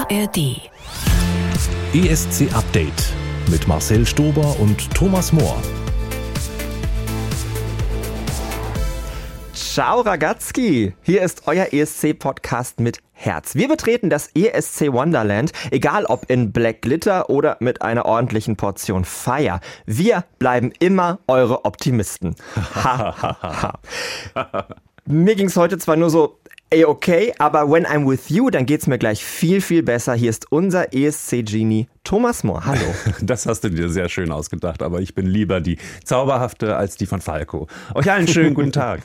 ARD. ESC Update mit Marcel Stober und Thomas Mohr. Ciao ragazzi, hier ist euer ESC-Podcast mit Herz. Wir betreten das ESC Wonderland, egal ob in Black Glitter oder mit einer ordentlichen Portion Feier. Wir bleiben immer eure Optimisten. Ha, ha, ha. Mir ging's heute zwar nur so okay, aber when I'm with you, dann geht's mir gleich viel, viel besser. Hier ist unser ESC-Genie Thomas Mohr. Hallo. Das hast du dir sehr schön ausgedacht, aber ich bin lieber die zauberhafte als die von Falco. Euch allen schönen guten Tag.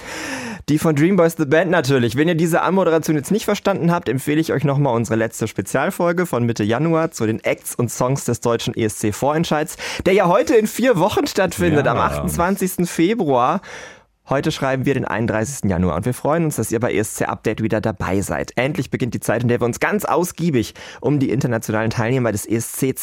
Die von Dreamboys The Band natürlich. Wenn ihr diese Anmoderation jetzt nicht verstanden habt, empfehle ich euch nochmal unsere letzte Spezialfolge von Mitte Januar zu den Acts und Songs des deutschen ESC-Vorentscheids, der ja heute in 4 Wochen stattfindet, am 28. Februar. Heute schreiben wir den 31. Januar und wir freuen uns, dass ihr bei ESC Update wieder dabei seid. Endlich beginnt die Zeit, in der wir uns ganz ausgiebig um die internationalen Teilnehmer des ESC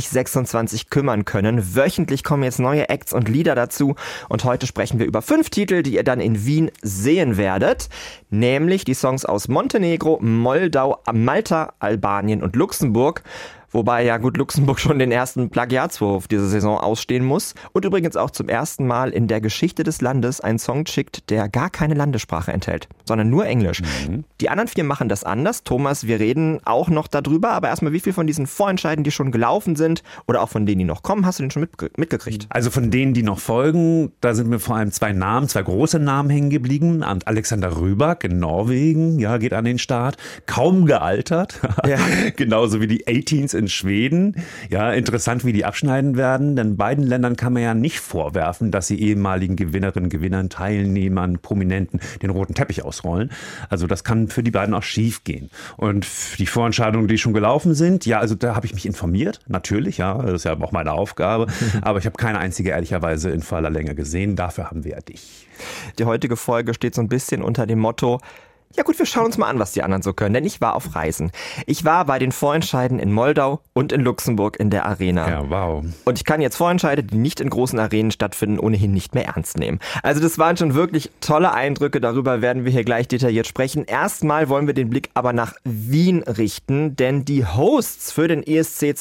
2026 kümmern können. Wöchentlich kommen jetzt neue Acts und Lieder dazu und heute sprechen wir über 5 Titel, die ihr dann in Wien sehen werdet. Nämlich die Songs aus Montenegro, Moldau, Malta, Albanien und Luxemburg. Wobei ja gut Luxemburg schon den ersten Plagiatsvorwurf dieser Saison ausstehen muss. Und übrigens auch zum ersten Mal in der Geschichte des Landes einen Song schickt, der gar keine Landessprache enthält, sondern nur Englisch. Die anderen 4 machen das anders. Thomas, wir reden auch noch darüber, aber erstmal, wie viel von diesen Vorentscheiden, die schon gelaufen sind oder auch von denen, die noch kommen, hast du denn schon mitgekriegt? Also von denen, die noch folgen, da sind mir vor allem 2 große Namen hängen geblieben. Alexander Rybak in Norwegen, ja, geht an den Start. Kaum gealtert, ja. Genauso wie die 18s in Schweden. Ja, interessant, wie die abschneiden werden, denn beiden Ländern kann man ja nicht vorwerfen, dass sie ehemaligen Gewinnerinnen, Gewinnern, Teilnehmern, Prominenten den roten Teppich ausrollen. Also das kann für die beiden auch schief gehen. Und die Vorentscheidungen, die schon gelaufen sind, ja, also da habe ich mich informiert, natürlich, ja, das ist ja auch meine Aufgabe, aber ich habe keine einzige ehrlicherweise in voller Länge gesehen. Dafür haben wir ja dich. Die heutige Folge steht so ein bisschen unter dem Motto: Ja gut, wir schauen uns mal an, was die anderen so können, denn ich war auf Reisen. Ich war bei den Vorentscheiden in Moldau und in Luxemburg in der Arena. Ja, wow. Und ich kann jetzt Vorentscheide, die nicht in großen Arenen stattfinden, ohnehin nicht mehr ernst nehmen. Also das waren schon wirklich tolle Eindrücke, darüber werden wir hier gleich detailliert sprechen. Erstmal wollen wir den Blick aber nach Wien richten, denn die Hosts für den ESC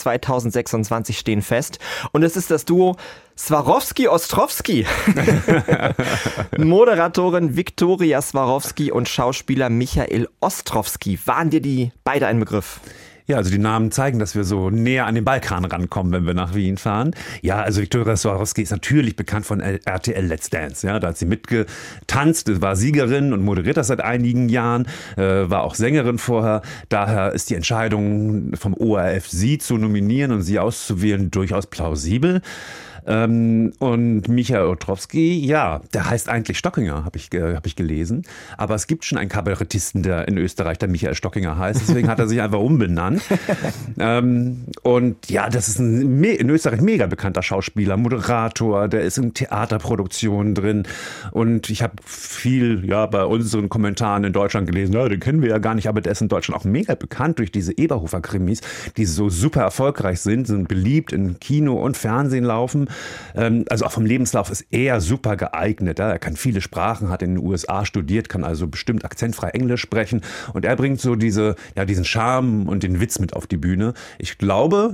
2026 stehen fest. Und es ist das Duo Swarovski-Ostrowski. Moderatorin Viktoria Swarovski und Schauspieler Michael Ostrowski. Waren dir die beide ein Begriff? Ja, also die Namen zeigen, dass wir so näher an den Balkan rankommen, wenn wir nach Wien fahren. Ja, also Viktoria Swarovski ist natürlich bekannt von RTL Let's Dance. Ja, da hat sie mitgetanzt, war Siegerin und moderiert das seit einigen Jahren, war auch Sängerin vorher. Daher ist die Entscheidung vom ORF, sie zu nominieren und sie auszuwählen, durchaus plausibel. Und Michael Ostrowski, ja, der heißt eigentlich Stockinger, hab ich gelesen. Aber es gibt schon einen Kabarettisten, der in Österreich der Michael Stockinger heißt. Deswegen hat er sich einfach umbenannt. Und ja, das ist ein in Österreich mega bekannter Schauspieler, Moderator, der ist in Theaterproduktionen drin. Und ich habe viel bei unseren Kommentaren in Deutschland gelesen, ja, den kennen wir ja gar nicht, aber der ist in Deutschland auch mega bekannt durch diese Eberhofer-Krimis, die so super erfolgreich sind beliebt in Kino und Fernsehen laufen. Also auch vom Lebenslauf ist er super geeignet. Er kann viele Sprachen, hat in den USA studiert, kann also bestimmt akzentfrei Englisch sprechen. Und er bringt so diesen Charme und den Witz mit auf die Bühne. Ich glaube,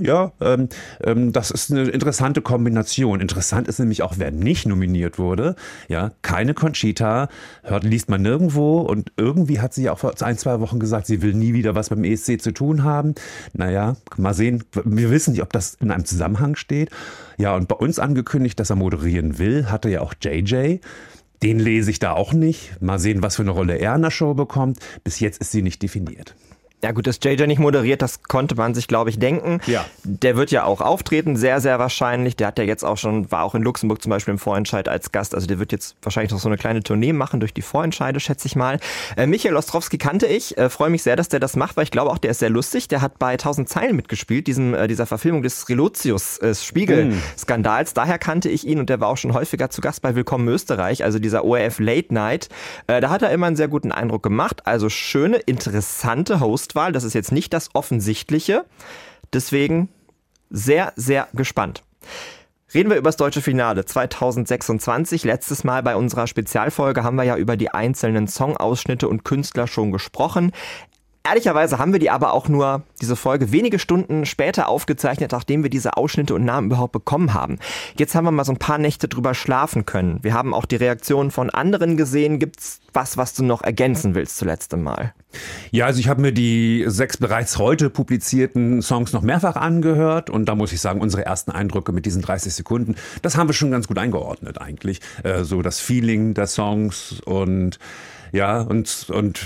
das ist eine interessante Kombination. Interessant ist nämlich auch, wer nicht nominiert wurde. Ja, keine Conchita, liest man nirgendwo. Und irgendwie hat sie ja auch vor 1-2 Wochen gesagt, sie will nie wieder was beim ESC zu tun haben. Naja, mal sehen. Wir wissen nicht, ob das in einem Zusammenhang steht. Ja, und bei uns angekündigt, dass er moderieren will, hatte ja auch JJ. Den lese ich da auch nicht. Mal sehen, was für eine Rolle er in der Show bekommt. Bis jetzt ist sie nicht definiert. Ja gut, dass JJ nicht moderiert, das konnte man sich, glaube ich, denken. Ja. Der wird ja auch auftreten, sehr, sehr wahrscheinlich. Der hat ja jetzt war auch in Luxemburg zum Beispiel im Vorentscheid als Gast. Also der wird jetzt wahrscheinlich noch so eine kleine Tournee machen durch die Vorentscheide, schätze ich mal. Michael Ostrowski kannte ich, freue mich sehr, dass der das macht, weil ich glaube auch, der ist sehr lustig. Der hat bei 1000 Zeilen mitgespielt, dieser Verfilmung des Relotius-Spiegel-Skandals. Daher kannte ich ihn und der war auch schon häufiger zu Gast bei Willkommen Österreich, also dieser ORF Late Night. Da hat er immer einen sehr guten Eindruck gemacht. Also schöne, interessante Hostwahl. Das ist jetzt nicht das Offensichtliche. Deswegen sehr, sehr gespannt. Reden wir über das deutsche Finale 2026. Letztes Mal bei unserer Spezialfolge haben wir ja über die einzelnen Songausschnitte und Künstler schon gesprochen. Ehrlicherweise haben wir die aber auch nur, diese Folge, wenige Stunden später aufgezeichnet, nachdem wir diese Ausschnitte und Namen überhaupt bekommen haben. Jetzt haben wir mal so ein paar Nächte drüber schlafen können. Wir haben auch die Reaktionen von anderen gesehen. Gibt's was du noch ergänzen willst zuletzt Mal? Ja, also ich habe mir die 6 bereits heute publizierten Songs noch mehrfach angehört und da muss ich sagen, unsere ersten Eindrücke mit diesen 30 Sekunden, das haben wir schon ganz gut eingeordnet eigentlich. So das Feeling der Songs und ja, und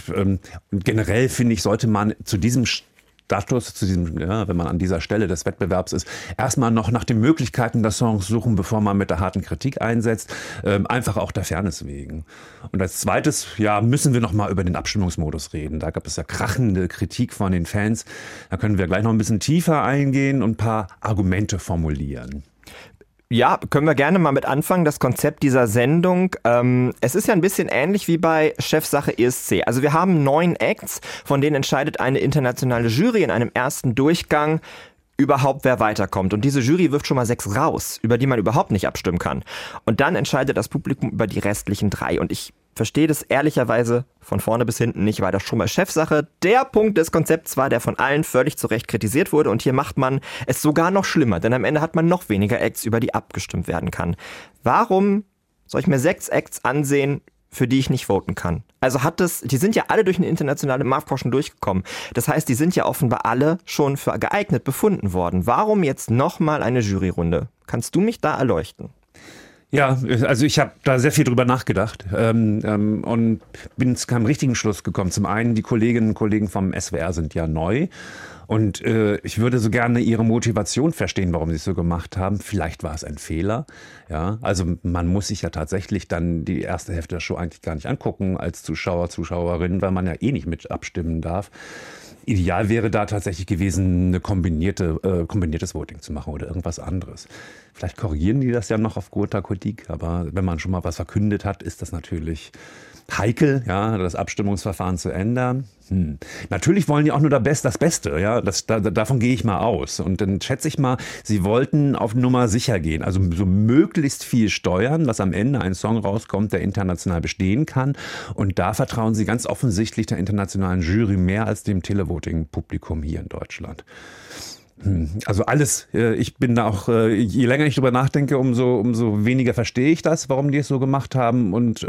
generell finde ich, sollte man zu diesem Status, wenn man an dieser Stelle des Wettbewerbs ist, erstmal noch nach den Möglichkeiten der Songs suchen, bevor man mit der harten Kritik einsetzt, einfach auch der Fairness wegen. Und als zweites, müssen wir noch mal über den Abstimmungsmodus reden. Da gab es ja krachende Kritik von den Fans. Da können wir gleich noch ein bisschen tiefer eingehen und ein paar Argumente formulieren. Ja, können wir gerne mal mit anfangen, das Konzept dieser Sendung. Es ist ja ein bisschen ähnlich wie bei Chefsache ESC. Also wir haben 9 Acts, von denen entscheidet eine internationale Jury in einem ersten Durchgang überhaupt, wer weiterkommt. Und diese Jury wirft schon mal 6 raus, über die man überhaupt nicht abstimmen kann. Und dann entscheidet das Publikum über die restlichen 3. Und ich verstehe das ehrlicherweise von vorne bis hinten nicht, weil das schon mal Chefsache der Punkt des Konzepts war, der von allen völlig zu Recht kritisiert wurde. Und hier macht man es sogar noch schlimmer, denn am Ende hat man noch weniger Acts, über die abgestimmt werden kann. Warum soll ich mir 6 Acts ansehen, für die ich nicht voten kann? Also die sind ja alle durch eine internationale Marktforschung schon durchgekommen. Das heißt, die sind ja offenbar alle schon für geeignet befunden worden. Warum jetzt nochmal eine Juryrunde? Kannst du mich da erleuchten? Ja, also ich habe da sehr viel drüber nachgedacht und bin zu keinem richtigen Schluss gekommen. Zum einen, die Kolleginnen und Kollegen vom SWR sind ja neu und ich würde so gerne ihre Motivation verstehen, warum sie es so gemacht haben. Vielleicht war es ein Fehler. Ja, also man muss sich ja tatsächlich dann die erste Hälfte der Show eigentlich gar nicht angucken als Zuschauer, Zuschauerin, weil man ja eh nicht mit abstimmen darf. Ideal wäre da tatsächlich gewesen, eine kombiniertes Voting zu machen oder irgendwas anderes. Vielleicht korrigieren die das ja noch auf guter Kritik, aber wenn man schon mal was verkündet hat, ist das natürlich heikel, ja, das Abstimmungsverfahren zu ändern. Natürlich wollen die auch nur das Beste, ja, davon gehe ich mal aus. Und dann schätze ich mal, sie wollten auf Nummer sicher gehen, also so möglichst viel steuern, dass am Ende ein Song rauskommt, der international bestehen kann. Und da vertrauen sie ganz offensichtlich der internationalen Jury mehr als dem Televoting-Publikum hier in Deutschland. Also alles, ich bin da auch, je länger ich drüber nachdenke, umso weniger verstehe ich das, warum die es so gemacht haben. Und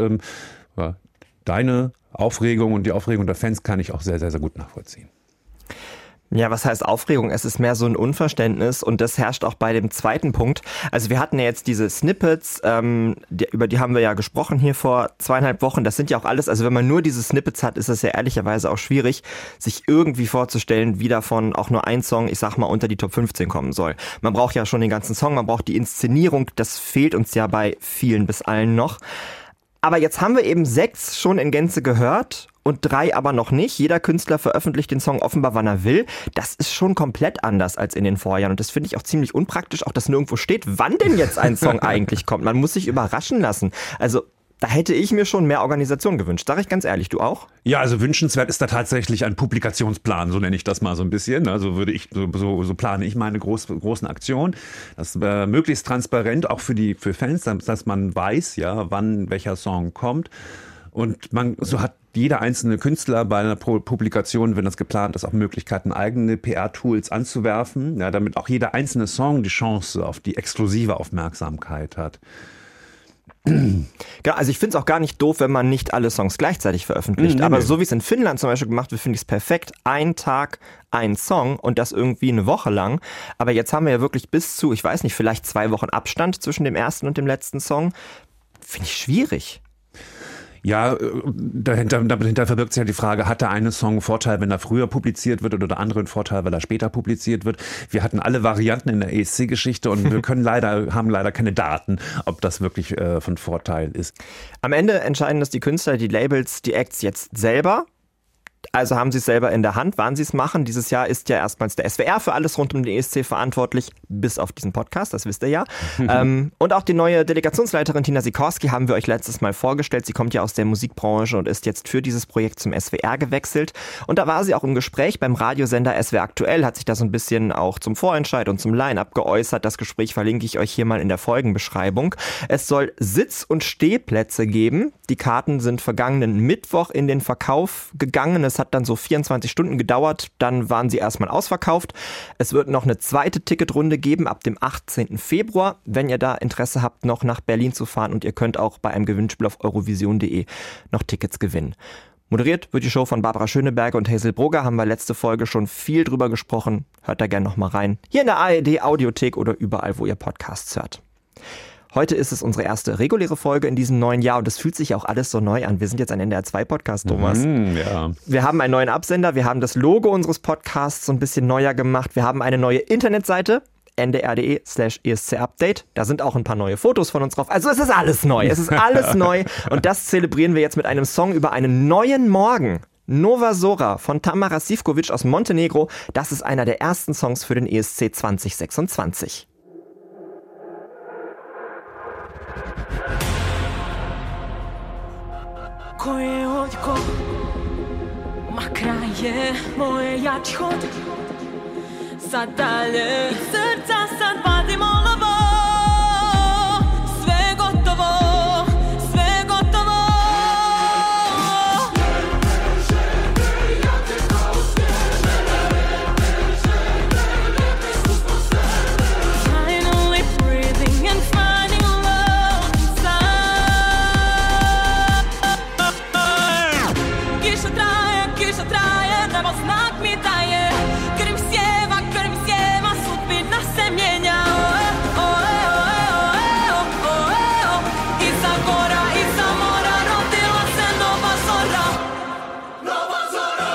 deine Aufregung und die Aufregung der Fans kann ich auch sehr, sehr, sehr gut nachvollziehen. Ja, was heißt Aufregung? Es ist mehr so ein Unverständnis und das herrscht auch bei dem zweiten Punkt. Also wir hatten ja jetzt diese Snippets, über die haben wir ja gesprochen hier vor 2,5 Wochen. Das sind ja auch alles, also wenn man nur diese Snippets hat, ist es ja ehrlicherweise auch schwierig, sich irgendwie vorzustellen, wie davon auch nur ein Song, ich sag mal, unter die Top 15 kommen soll. Man braucht ja schon den ganzen Song, man braucht die Inszenierung, das fehlt uns ja bei vielen bis allen noch. Aber jetzt haben wir eben 6 schon in Gänze gehört und 3 aber noch nicht. Jeder Künstler veröffentlicht den Song offenbar, wann er will. Das ist schon komplett anders als in den Vorjahren. Und das finde ich auch ziemlich unpraktisch, auch dass nirgendwo steht, wann denn jetzt ein Song eigentlich kommt. Man muss sich überraschen lassen. Also da hätte ich mir schon mehr Organisation gewünscht. Sag ich ganz ehrlich, du auch? Ja, also wünschenswert ist da tatsächlich ein Publikationsplan, so nenne ich das mal so ein bisschen. Also so plane ich meine großen Aktionen. Das wäre möglichst transparent, auch für Fans, dass man weiß, ja, wann welcher Song kommt. Und so hat jeder einzelne Künstler bei einer Publikation, wenn das geplant ist, auch Möglichkeiten, eigene PR-Tools anzuwerfen, ja, damit auch jeder einzelne Song die Chance auf die exklusive Aufmerksamkeit hat. Ja, also ich finde es auch gar nicht doof, wenn man nicht alle Songs gleichzeitig veröffentlicht. Aber so wie es in Finnland zum Beispiel gemacht wird, finde ich es perfekt. Ein Tag, ein Song und das irgendwie eine Woche lang. Aber jetzt haben wir ja wirklich bis zu, ich weiß nicht, vielleicht 2 Wochen Abstand zwischen dem ersten und dem letzten Song. Finde ich schwierig. Ja, dahinter verbirgt sich ja die Frage, hat der eine Song einen Vorteil, wenn er früher publiziert wird oder der andere einen Vorteil, weil er später publiziert wird? Wir hatten alle Varianten in der ESC-Geschichte und wir haben leider keine Daten, ob das wirklich von Vorteil ist. Am Ende entscheiden das die Künstler, die Labels, die Acts jetzt selber. Also haben sie es selber in der Hand, wann sie es machen. Dieses Jahr ist ja erstmals der SWR für alles rund um den ESC verantwortlich, bis auf diesen Podcast, das wisst ihr ja. Und auch die neue Delegationsleiterin Tina Sikorski haben wir euch letztes Mal vorgestellt. Sie kommt ja aus der Musikbranche und ist jetzt für dieses Projekt zum SWR gewechselt. Und da war sie auch im Gespräch beim Radiosender SWR Aktuell, hat sich da so ein bisschen auch zum Vorentscheid und zum Line-Up geäußert. Das Gespräch verlinke ich euch hier mal in der Folgenbeschreibung. Es soll Sitz- und Stehplätze geben. Die Karten sind vergangenen Mittwoch in den Verkauf gegangen. Es Das hat dann so 24 Stunden gedauert, dann waren sie erstmal ausverkauft. Es wird noch eine zweite Ticketrunde geben ab dem 18. Februar, wenn ihr da Interesse habt, noch nach Berlin zu fahren, und ihr könnt auch bei einem Gewinnspiel auf eurovision.de noch Tickets gewinnen. Moderiert wird die Show von Barbara Schöneberger und Hazel Brugger, haben wir letzte Folge schon viel drüber gesprochen. Hört da gerne nochmal rein. Hier in der ARD-Audiothek oder überall, wo ihr Podcasts hört. Heute ist es unsere erste reguläre Folge in diesem neuen Jahr und es fühlt sich auch alles so neu an. Wir sind jetzt ein NDR2-Podcast, Thomas. Ja. Wir haben einen neuen Absender, wir haben das Logo unseres Podcasts so ein bisschen neuer gemacht. Wir haben eine neue Internetseite, ndr.de/ESC-Update. Da sind auch ein paar neue Fotos von uns drauf. Also es ist alles neu. Es ist alles neu. Und das zelebrieren wir jetzt mit einem Song über einen neuen Morgen. Nova Zora von Tamara Sivkovic aus Montenegro. Das ist einer der ersten Songs für den ESC 2026. Sad dalje iz srca sad vadim olovo. Sve gotovo, sve gotovo. Finally breathing and finding love inside. Kiša traje, nebo znak mi daje. Krv sjeva, sudbina se mijenja. Iza gora, iza mora, rodila se nova zora. Nova zora.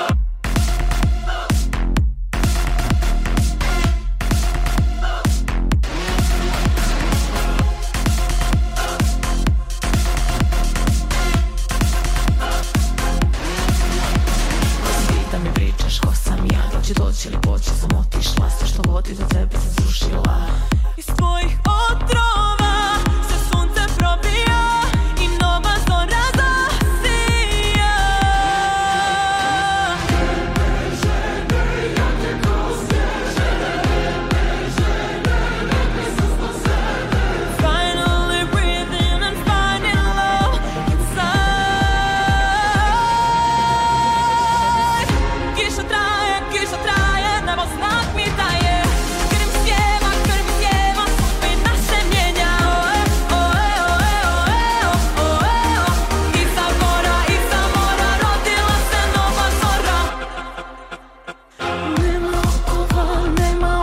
Da mi pričaš ko sam ja, da će doći ili poći, sam otišla. Sve što vodi do tebe sam srušila. Iz tvojih otrova se sunce probija i nova zora zasija. Finally breathing and finding love inside. Kiša traje, nebo znak mi daje. Krv sjeva, sudbina se mijenja. Iza gora, iza mora, rodila se nova zora. Nema okova, nema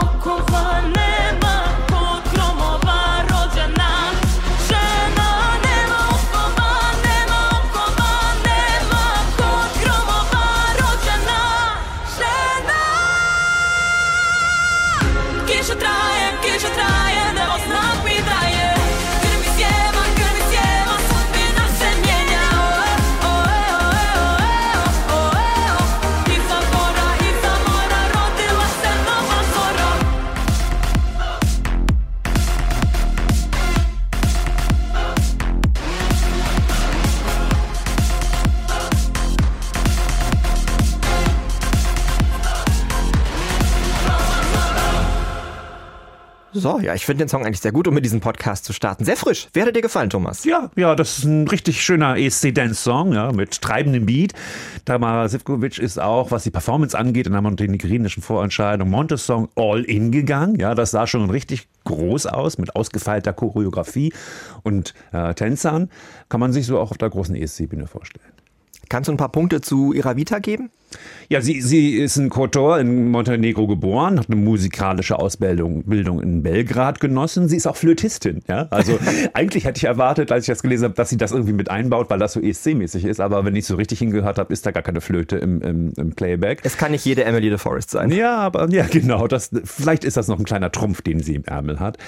kod gromova rođena žena. Nema okova, nema kod gromova rođena žena. Kiša traje, nebo znak mi daje. Krv mi sjeva, sudbina se mijenja. Iza gora, iza mora, rodila se nova zora. So, ja, ich finde den Song eigentlich sehr gut, um mit diesem Podcast zu starten. Sehr frisch. Wie hat er dir gefallen, Thomas? Ja, das ist ein richtig schöner ESC-Dance-Song, ja, mit treibendem Beat. Tamara Sivkovic ist auch, was die Performance angeht, in der montenegrinischen Vorentscheidung Monte-Song all in gegangen. Ja, das sah schon richtig groß aus, mit ausgefeilter Choreografie und Tänzern. Kann man sich so auch auf der großen ESC-Bühne vorstellen. Kannst du ein paar Punkte zu ihrer Vita geben? Ja, sie ist in Kotor in Montenegro geboren, hat eine musikalische Ausbildung in Belgrad genossen. Sie ist auch Flötistin, ja. Also eigentlich hätte ich erwartet, als ich das gelesen habe, dass sie das irgendwie mit einbaut, weil das so ESC-mäßig ist. Aber wenn ich so richtig hingehört habe, ist da gar keine Flöte im Playback. Es kann nicht jede Emily de Forest sein. Ja, genau. Vielleicht ist das noch ein kleiner Trumpf, den sie im Ärmel hat.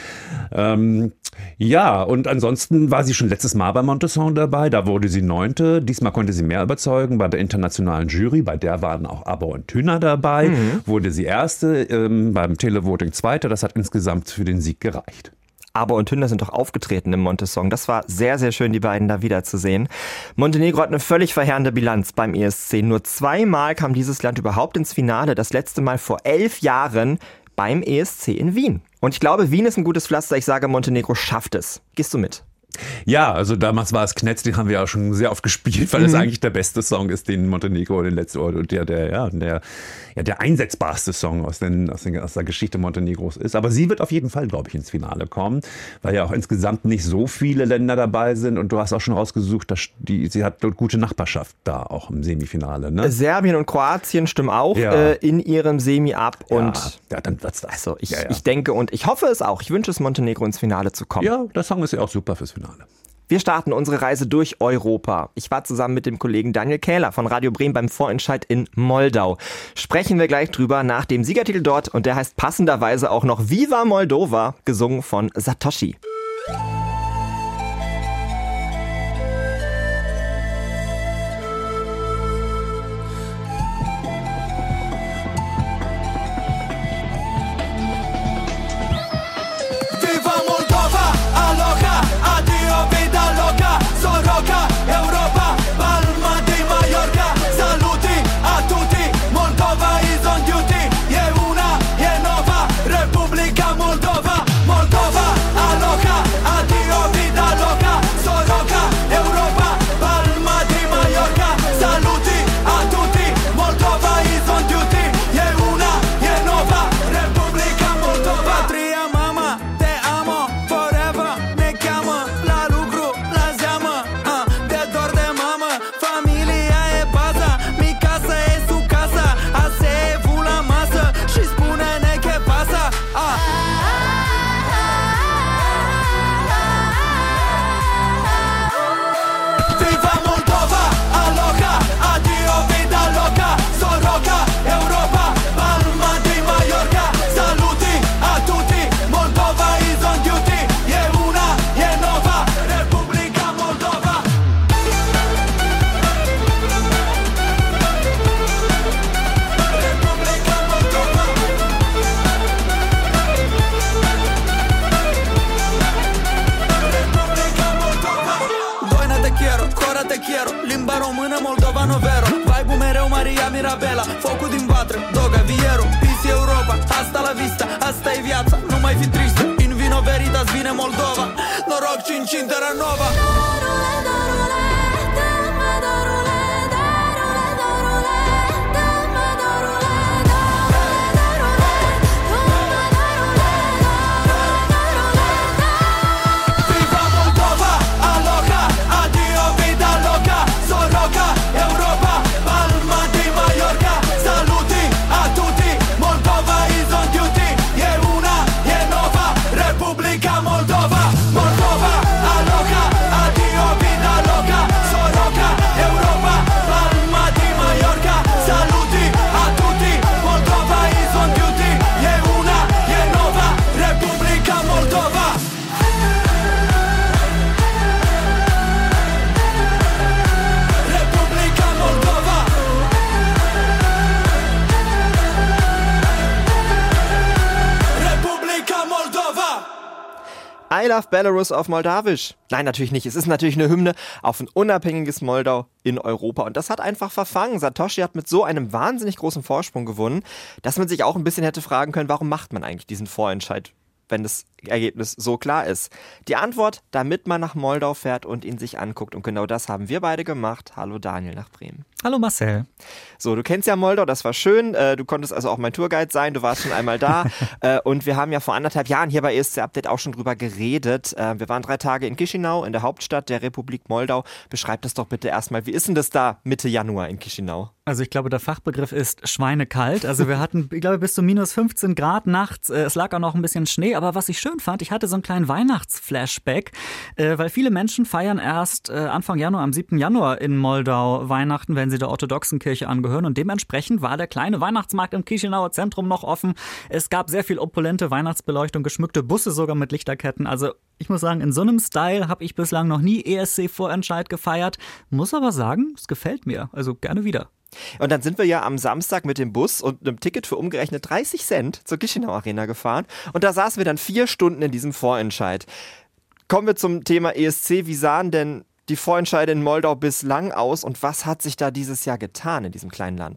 Ja, und ansonsten war sie schon letztes Mal bei Montesson dabei. Da wurde sie 9. Diesmal konnte sie mehr überzeugen bei der internationalen Jury. Bei der waren auch Aber und Tüner dabei. Wurde sie 1. Beim Televoting 2. Das hat insgesamt für den Sieg gereicht. Aber und Tünder sind doch aufgetreten im Montesson. Das war sehr, sehr schön, die beiden da wiederzusehen. Montenegro hat eine völlig verheerende Bilanz beim ESC. Nur 2-mal kam dieses Land überhaupt ins Finale. Das letzte Mal vor 11 Jahren beim ESC in Wien. Und ich glaube, Wien ist ein gutes Pflaster. Ich sage, Montenegro schafft es. Gehst du mit? Ja, also damals war es Knetz, den haben wir ja schon sehr oft gespielt, weil es eigentlich der beste Song ist, den Montenegro den letzten und der einsetzbarste Song aus der Geschichte Montenegros ist. Aber sie wird auf jeden Fall, glaube ich, ins Finale kommen, weil ja auch insgesamt nicht so viele Länder dabei sind und du hast auch schon rausgesucht, dass sie hat eine gute Nachbarschaft da auch im Semifinale. Ne? Serbien und Kroatien stimmen auch in ihrem Semi ab und dann wird's das. Also ich denke und ich hoffe es auch. Ich wünsche es Montenegro ins Finale zu kommen. Ja, der Song ist ja auch super fürs Finale. Wir starten unsere Reise durch Europa. Ich war zusammen mit dem Kollegen Daniel Kähler von Radio Bremen beim Vorentscheid in Moldau. Sprechen wir gleich drüber nach dem Siegertitel dort und der heißt passenderweise auch noch Viva Moldova, gesungen von Satoshi. Mirabela, focul din vatră, Doga, Viero, Pisi Europa, asta la vista, asta e viața, nu mai fi tristă, in vino veritas, vine Moldova, noroc ci in Terra Nova. I Love Belarus auf Moldawisch. Nein, natürlich nicht. Es ist natürlich eine Hymne auf ein unabhängiges Moldau in Europa. Und das hat einfach verfangen. Satoshi hat mit so einem wahnsinnig großen Vorsprung gewonnen, dass man sich auch ein bisschen hätte fragen können, warum macht man eigentlich diesen Vorentscheid, wenn das Ergebnis so klar ist? Die Antwort, damit man nach Moldau fährt und ihn sich anguckt. Und genau das haben wir beide gemacht. Hallo Daniel nach Bremen. Hallo Marcel. So, du kennst ja Moldau, das war schön. Du konntest also auch mein Tourguide sein, du warst schon einmal da. Und wir haben ja vor 1,5 Jahren hier bei ESC Update auch schon drüber geredet. Wir waren 3 Tage in Chișinău, in der Hauptstadt der Republik Moldau. Beschreib das doch bitte erstmal. Wie ist denn das da Mitte Januar in Chișinău? Also ich glaube, der Fachbegriff ist schweinekalt. Also wir hatten, ich glaube, bis zu minus 15 Grad nachts. Es lag auch noch ein bisschen Schnee. Aber was ich schön fand, ich hatte so einen kleinen Weihnachtsflashback, weil viele Menschen feiern erst Anfang Januar, am 7. Januar in Moldau Weihnachten, wenn sie der orthodoxen Kirche angehören. Und dementsprechend war der kleine Weihnachtsmarkt im Chișinăuer Zentrum noch offen. Es gab sehr viel opulente Weihnachtsbeleuchtung, geschmückte Busse sogar mit Lichterketten. Also ich muss sagen, in so einem Style habe ich bislang noch nie ESC-Vorentscheid gefeiert. Muss aber sagen, es gefällt mir. Also gerne wieder. Und dann sind wir ja am Samstag mit dem Bus und einem Ticket für umgerechnet 30 Cent zur Chișinău Arena gefahren. Und da saßen wir dann 4 Stunden in diesem Vorentscheid. Kommen wir zum Thema ESC. Wie sahen denn die Vorentscheide in Moldau bislang aus und was hat sich da dieses Jahr getan in diesem kleinen Land?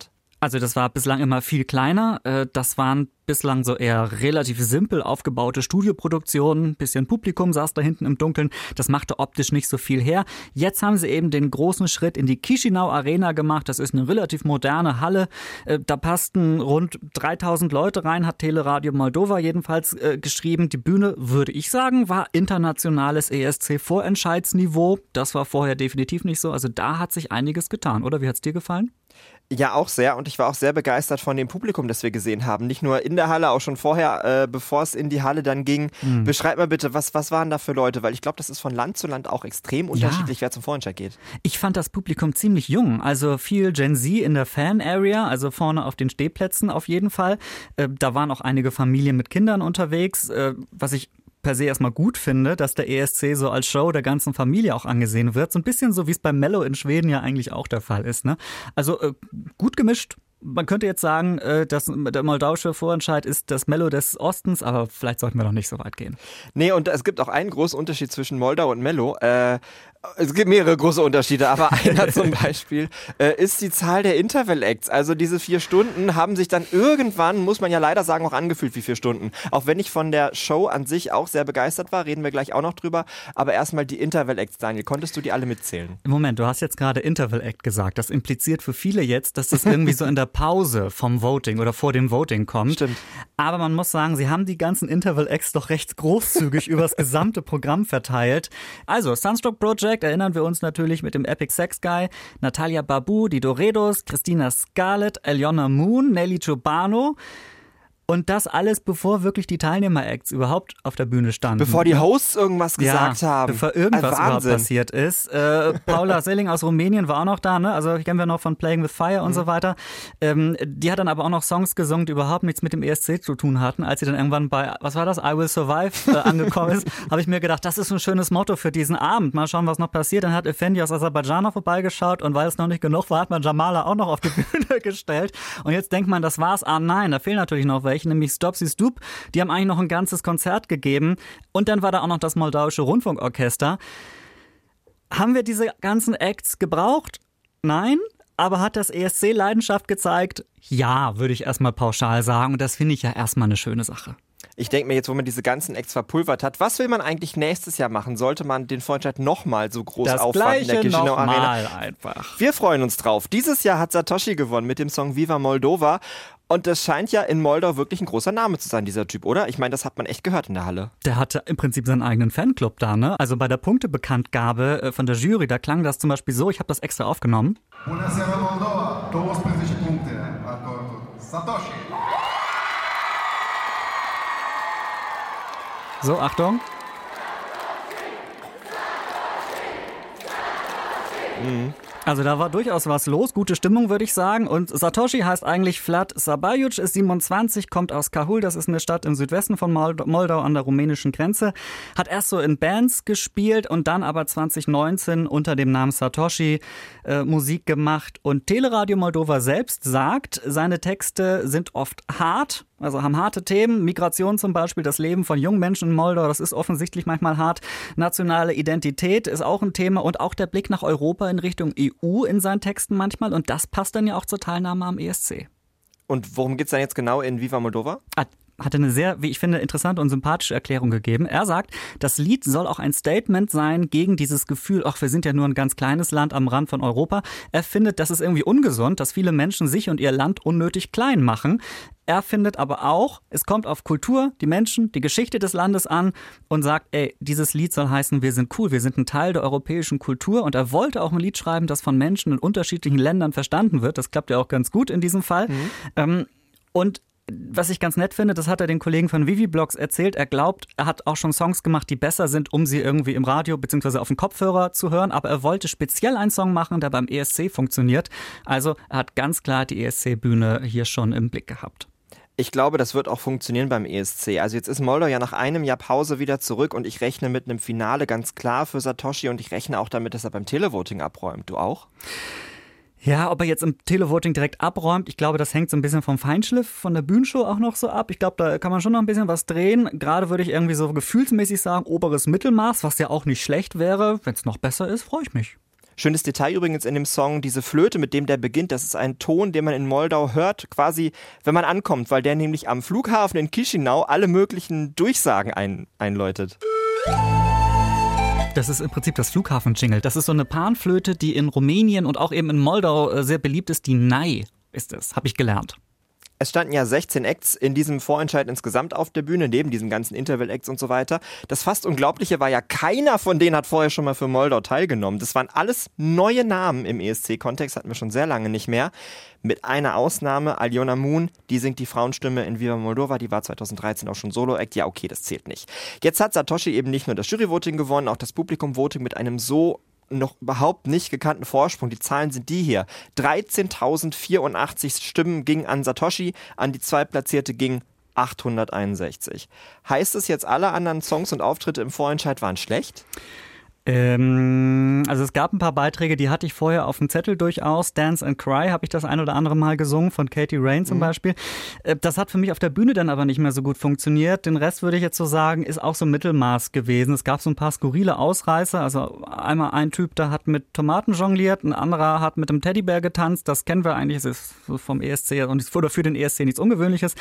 Also das war bislang immer viel kleiner. Das waren bislang so eher relativ simpel aufgebaute Studioproduktionen. Bisschen Publikum saß da hinten im Dunkeln. Das machte optisch nicht so viel her. Jetzt haben sie eben den großen Schritt in die Chișinău Arena gemacht. Das ist eine relativ moderne Halle. Da passten rund 3000 Leute rein, hat Teleradio Moldova jedenfalls geschrieben. Die Bühne, würde ich sagen, war internationales ESC-Vorentscheidsniveau. Das war vorher definitiv nicht so. Also da hat sich einiges getan, oder? Wie hat's dir gefallen? Ja, auch sehr. Und ich war auch sehr begeistert von dem Publikum, das wir gesehen haben. Nicht nur in der Halle, auch schon vorher, bevor es in die Halle dann ging. Beschreib mal bitte, was waren da für Leute? Weil ich glaube, das ist von Land zu Land auch extrem unterschiedlich, wer zum Vorentscheid geht. Ich fand das Publikum ziemlich jung. Also viel Gen Z in der Fan-Area, also vorne auf den Stehplätzen auf jeden Fall. Da waren auch einige Familien mit Kindern unterwegs, was ich per se erstmal gut finde, dass der ESC so als Show der ganzen Familie auch angesehen wird. So ein bisschen so, wie es beim Mello in Schweden ja eigentlich auch der Fall ist. Ne? Also gut gemischt. Man könnte jetzt sagen, dass der moldauische Vorentscheid ist das Mello des Ostens, aber vielleicht sollten wir noch nicht so weit gehen. Nee, und es gibt auch einen großen Unterschied zwischen Moldau und Mello. Es gibt mehrere große Unterschiede, aber einer zum Beispiel ist die Zahl der Interval-Acts. Also diese 4 Stunden haben sich dann irgendwann, muss man ja leider sagen, auch angefühlt wie 4 Stunden. Auch wenn ich von der Show an sich auch sehr begeistert war, reden wir gleich auch noch drüber. Aber erstmal die Interval-Acts, Daniel, konntest du die alle mitzählen? Moment, du hast jetzt gerade Interval-Act gesagt. Das impliziert für viele jetzt, dass das irgendwie so in der Pause vom Voting oder vor dem Voting kommt. Stimmt. Aber man muss sagen, sie haben die ganzen Interval-Acts doch recht großzügig über das gesamte Programm verteilt. Also, Sunstroke Project, erinnern wir uns natürlich mit dem Epic Sex Guy, Natalia Babu, die Doredos, Christina Scarlett, Alyona Moon, Nelly Chobano. Und das alles, bevor wirklich die Teilnehmer-Acts überhaupt auf der Bühne standen. Bevor die Hosts irgendwas gesagt haben. Bevor irgendwas überhaupt passiert ist. Paula Selling aus Rumänien war auch noch da, ne? Also ich kennen wir noch von Playing with Fire und so weiter. Die hat dann aber auch noch Songs gesungen, die überhaupt nichts mit dem ESC zu tun hatten. Als sie dann irgendwann bei, was war das, I Will Survive angekommen ist, habe ich mir gedacht, das ist ein schönes Motto für diesen Abend. Mal schauen, was noch passiert. Dann hat Effendi aus Aserbaidschan noch vorbeigeschaut und weil es noch nicht genug war, hat man Jamala auch noch auf die Bühne gestellt. Und jetzt denkt man, das war's. Ah nein, da fehlen natürlich noch welche, nämlich Stopsy Stoop. Die haben eigentlich noch ein ganzes Konzert gegeben. Und dann war da auch noch das moldauische Rundfunkorchester. Haben wir diese ganzen Acts gebraucht? Nein. Aber hat das ESC Leidenschaft gezeigt? Ja, würde ich erstmal pauschal sagen. Und das finde ich ja erstmal eine schöne Sache. Ich denke mir jetzt, wo man diese ganzen Acts verpulvert hat, was will man eigentlich nächstes Jahr machen? Sollte man den Vorentscheid nochmal so groß auffahren in der Chișinău Arena? Einfach. Wir freuen uns drauf. Dieses Jahr hat Satoshi gewonnen mit dem Song Viva Moldova. Und das scheint ja in Moldau wirklich ein großer Name zu sein, dieser Typ, oder? Ich meine, das hat man echt gehört in der Halle. Der hatte im Prinzip seinen eigenen Fanclub da, ne? Also bei der Punktebekanntgabe von der Jury, da klang das zum Beispiel so, ich habe das extra aufgenommen. Bună seara Moldova, 12 puncte, Satoshi. So, Achtung. Also da war durchaus was los, gute Stimmung würde ich sagen und Satoshi heißt eigentlich Vlad Sabajuc, ist 27, kommt aus Cahul, das ist eine Stadt im Südwesten von Moldau an der rumänischen Grenze, hat erst so in Bands gespielt und dann aber 2019 unter dem Namen Satoshi Musik gemacht und Teleradio Moldova selbst sagt, seine Texte sind oft hart, also haben harte Themen, Migration zum Beispiel, das Leben von jungen Menschen in Moldau, das ist offensichtlich manchmal hart. Nationale Identität ist auch ein Thema und auch der Blick nach Europa in Richtung EU in seinen Texten manchmal und das passt dann ja auch zur Teilnahme am ESC. Und worum geht's dann jetzt genau in Viva Moldova? Hatte eine sehr, wie ich finde, interessante und sympathische Erklärung gegeben. Er sagt, das Lied soll auch ein Statement sein gegen dieses Gefühl, ach, wir sind ja nur ein ganz kleines Land am Rand von Europa. Er findet, das ist irgendwie ungesund, dass viele Menschen sich und ihr Land unnötig klein machen. Er findet aber auch, es kommt auf Kultur, die Menschen, die Geschichte des Landes an und sagt, ey, dieses Lied soll heißen, wir sind cool, wir sind ein Teil der europäischen Kultur und er wollte auch ein Lied schreiben, das von Menschen in unterschiedlichen Ländern verstanden wird. Das klappt ja auch ganz gut in diesem Fall. Und was ich ganz nett finde, das hat er den Kollegen von Vivi Blogs erzählt. Er glaubt, er hat auch schon Songs gemacht, die besser sind, um sie irgendwie im Radio bzw. auf dem Kopfhörer zu hören. Aber er wollte speziell einen Song machen, der beim ESC funktioniert. Also er hat ganz klar die ESC-Bühne hier schon im Blick gehabt. Ich glaube, das wird auch funktionieren beim ESC. Also jetzt ist Moldau ja nach einem Jahr Pause wieder zurück und ich rechne mit einem Finale ganz klar für Satoshi und ich rechne auch damit, dass er beim Televoting abräumt. Du auch? Ja, ob er jetzt im Televoting direkt abräumt, ich glaube, das hängt so ein bisschen vom Feinschliff von der Bühnenshow auch noch so ab. Ich glaube, da kann man schon noch ein bisschen was drehen. Gerade würde ich irgendwie so gefühlsmäßig sagen, oberes Mittelmaß, was ja auch nicht schlecht wäre. Wenn es noch besser ist, freue ich mich. Schönes Detail übrigens in dem Song, diese Flöte, mit dem der beginnt, das ist ein Ton, den man in Moldau hört, quasi, wenn man ankommt, weil der nämlich am Flughafen in Chișinău alle möglichen Durchsagen einläutet. Das ist im Prinzip das Flughafen-Jingle. Das ist so eine Panflöte, die in Rumänien und auch eben in Moldau sehr beliebt ist. Die Nai ist es, habe ich gelernt. Es standen ja 16 Acts in diesem Vorentscheid insgesamt auf der Bühne, neben diesen ganzen Interval-Acts und so weiter. Das fast Unglaubliche war ja, keiner von denen hat vorher schon mal für Moldau teilgenommen. Das waren alles neue Namen im ESC-Kontext, hatten wir schon sehr lange nicht mehr. Mit einer Ausnahme, Aljona Moon, die singt die Frauenstimme in Viva Moldova, die war 2013 auch schon Solo-Act. Ja, okay, das zählt nicht. Jetzt hat Satoshi eben nicht nur das Jury-Voting gewonnen, auch das Publikum-Voting mit einem so noch überhaupt nicht gekannten Vorsprung. Die Zahlen sind die hier. 13.084 Stimmen gingen an Satoshi, an die Zweitplatzierte ging 861. Heißt es jetzt, alle anderen Songs und Auftritte im Vorentscheid waren schlecht? Also es gab ein paar Beiträge, die hatte ich vorher auf dem Zettel durchaus. Dance and Cry habe ich das ein oder andere Mal gesungen, von Katie Rain zum Beispiel. Das hat für mich auf der Bühne dann aber nicht mehr so gut funktioniert. Den Rest würde ich jetzt so sagen, ist auch so Mittelmaß gewesen. Es gab so ein paar skurrile Ausreißer. Also einmal ein Typ, der hat mit Tomaten jongliert, ein anderer hat mit einem Teddybär getanzt. Das kennen wir eigentlich, das ist vom ESC oder für den ESC nichts Ungewöhnliches.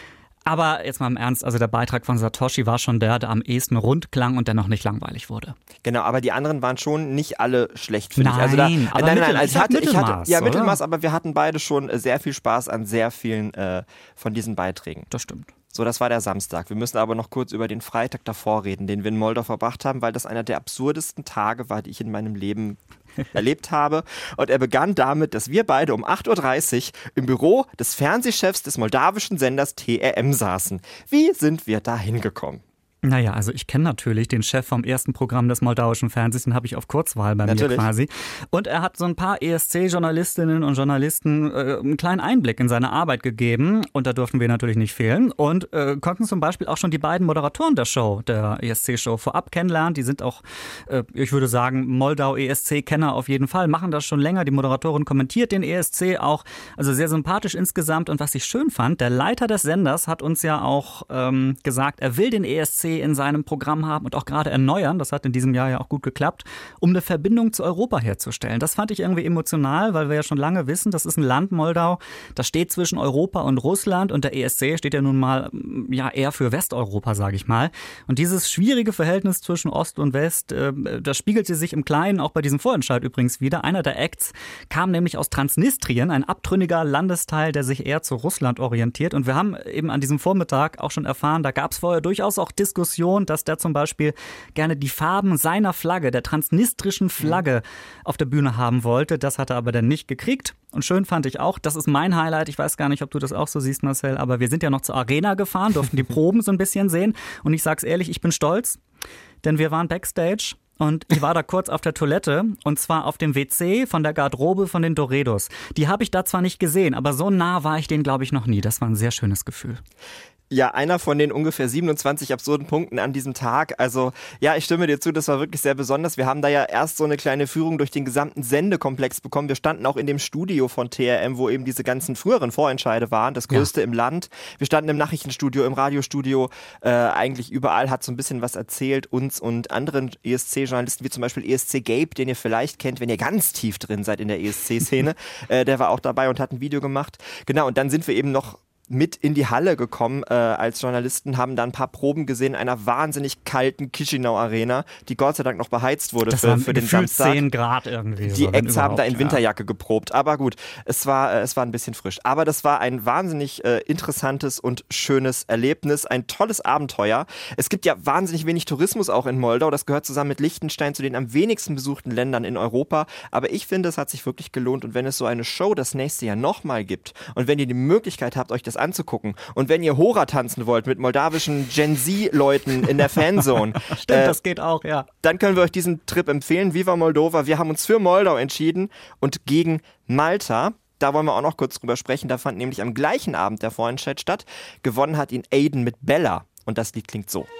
Aber jetzt mal im Ernst, also der Beitrag von Satoshi war schon der am ehesten rund klang und dennoch nicht langweilig wurde. Genau, aber die anderen waren schon nicht alle schlecht, finde ich. Also nein, also Mittelmaß, ja, Mittelmaß, aber wir hatten beide schon sehr viel Spaß an sehr vielen von diesen Beiträgen. Das stimmt. So, das war der Samstag. Wir müssen aber noch kurz über den Freitag davor reden, den wir in Moldau verbracht haben, weil das einer der absurdesten Tage war, die ich in meinem Leben erlebt habe. Und er begann damit, dass wir beide um 8.30 Uhr im Büro des Fernsehchefs des moldawischen Senders TRM saßen. Wie sind wir da hingekommen? Naja, also ich kenne natürlich den Chef vom ersten Programm des moldauischen Fernsehens, den habe ich auf Kurzwahl bei mir quasi. Und er hat so ein paar ESC-Journalistinnen und Journalisten einen kleinen Einblick in seine Arbeit gegeben. Und da durften wir natürlich nicht fehlen. Und konnten zum Beispiel auch schon die beiden Moderatoren der Show, der ESC-Show, vorab kennenlernen. Die sind auch, ich würde sagen, Moldau-ESC-Kenner auf jeden Fall, machen das schon länger. Die Moderatorin kommentiert den ESC auch, also sehr sympathisch insgesamt. Und was ich schön fand, der Leiter des Senders hat uns ja auch gesagt, er will den ESC in seinem Programm haben und auch gerade erneuern, das hat in diesem Jahr ja auch gut geklappt, um eine Verbindung zu Europa herzustellen. Das fand ich irgendwie emotional, weil wir ja schon lange wissen, das ist ein Land, Moldau, das steht zwischen Europa und Russland und der ESC steht ja nun mal ja eher für Westeuropa, sage ich mal. Und dieses schwierige Verhältnis zwischen Ost und West, das spiegelte sich im Kleinen auch bei diesem Vorentscheid übrigens wieder. Einer der Acts kam nämlich aus Transnistrien, ein abtrünniger Landesteil, der sich eher zu Russland orientiert. Und wir haben eben an diesem Vormittag auch schon erfahren, da gab es vorher durchaus auch Diskussionen, dass der zum Beispiel gerne die Farben seiner Flagge, der transnistrischen Flagge, auf der Bühne haben wollte. Das hat er aber dann nicht gekriegt. Und schön fand ich auch, das ist mein Highlight, ich weiß gar nicht, ob du das auch so siehst, Marcel, aber wir sind ja noch zur Arena gefahren, durften die Proben so ein bisschen sehen. Und ich sag's ehrlich, ich bin stolz, denn wir waren Backstage. Und ich war da kurz auf der Toilette und zwar auf dem WC von der Garderobe von den Doredos. Die habe ich da zwar nicht gesehen, aber so nah war ich denen, glaube ich, noch nie. Das war ein sehr schönes Gefühl. Ja, einer von den ungefähr 27 absurden Punkten an diesem Tag. Also ja, ich stimme dir zu, das war wirklich sehr besonders. Wir haben da ja erst so eine kleine Führung durch den gesamten Sendekomplex bekommen. Wir standen auch in dem Studio von TRM, wo eben diese ganzen früheren Vorentscheide waren, das größte im Land. Wir standen im Nachrichtenstudio, im Radiostudio, eigentlich überall hat so ein bisschen was erzählt, uns und anderen ESC-Journalisten, wie zum Beispiel ESC Gabe, den ihr vielleicht kennt, wenn ihr ganz tief drin seid in der ESC-Szene. Der war auch dabei und hat ein Video gemacht. Genau, und dann sind wir eben noch mit in die Halle gekommen als Journalisten, haben da ein paar Proben gesehen einer wahnsinnig kalten Chișinău-Arena, die Gott sei Dank noch beheizt wurde für den Samstag. 10 Grad irgendwie. Die Acts haben da in Winterjacke geprobt, aber gut, es war ein bisschen frisch. Aber das war ein wahnsinnig interessantes und schönes Erlebnis, ein tolles Abenteuer. Es gibt ja wahnsinnig wenig Tourismus auch in Moldau, das gehört zusammen mit Liechtenstein zu den am wenigsten besuchten Ländern in Europa, aber ich finde, es hat sich wirklich gelohnt und wenn es so eine Show das nächste Jahr nochmal gibt und wenn ihr die Möglichkeit habt, euch das anzugucken. Und wenn ihr Hora tanzen wollt mit moldawischen Gen Z-Leuten in der Fanzone, stimmt, das geht auch, ja. Dann können wir euch diesen Trip empfehlen. Viva Moldova. Wir haben uns für Moldau entschieden und gegen Malta. Da wollen wir auch noch kurz drüber sprechen. Da fand nämlich am gleichen Abend der Vorentscheid statt. Gewonnen hat ihn Aiden mit Bella. Und das Lied klingt so.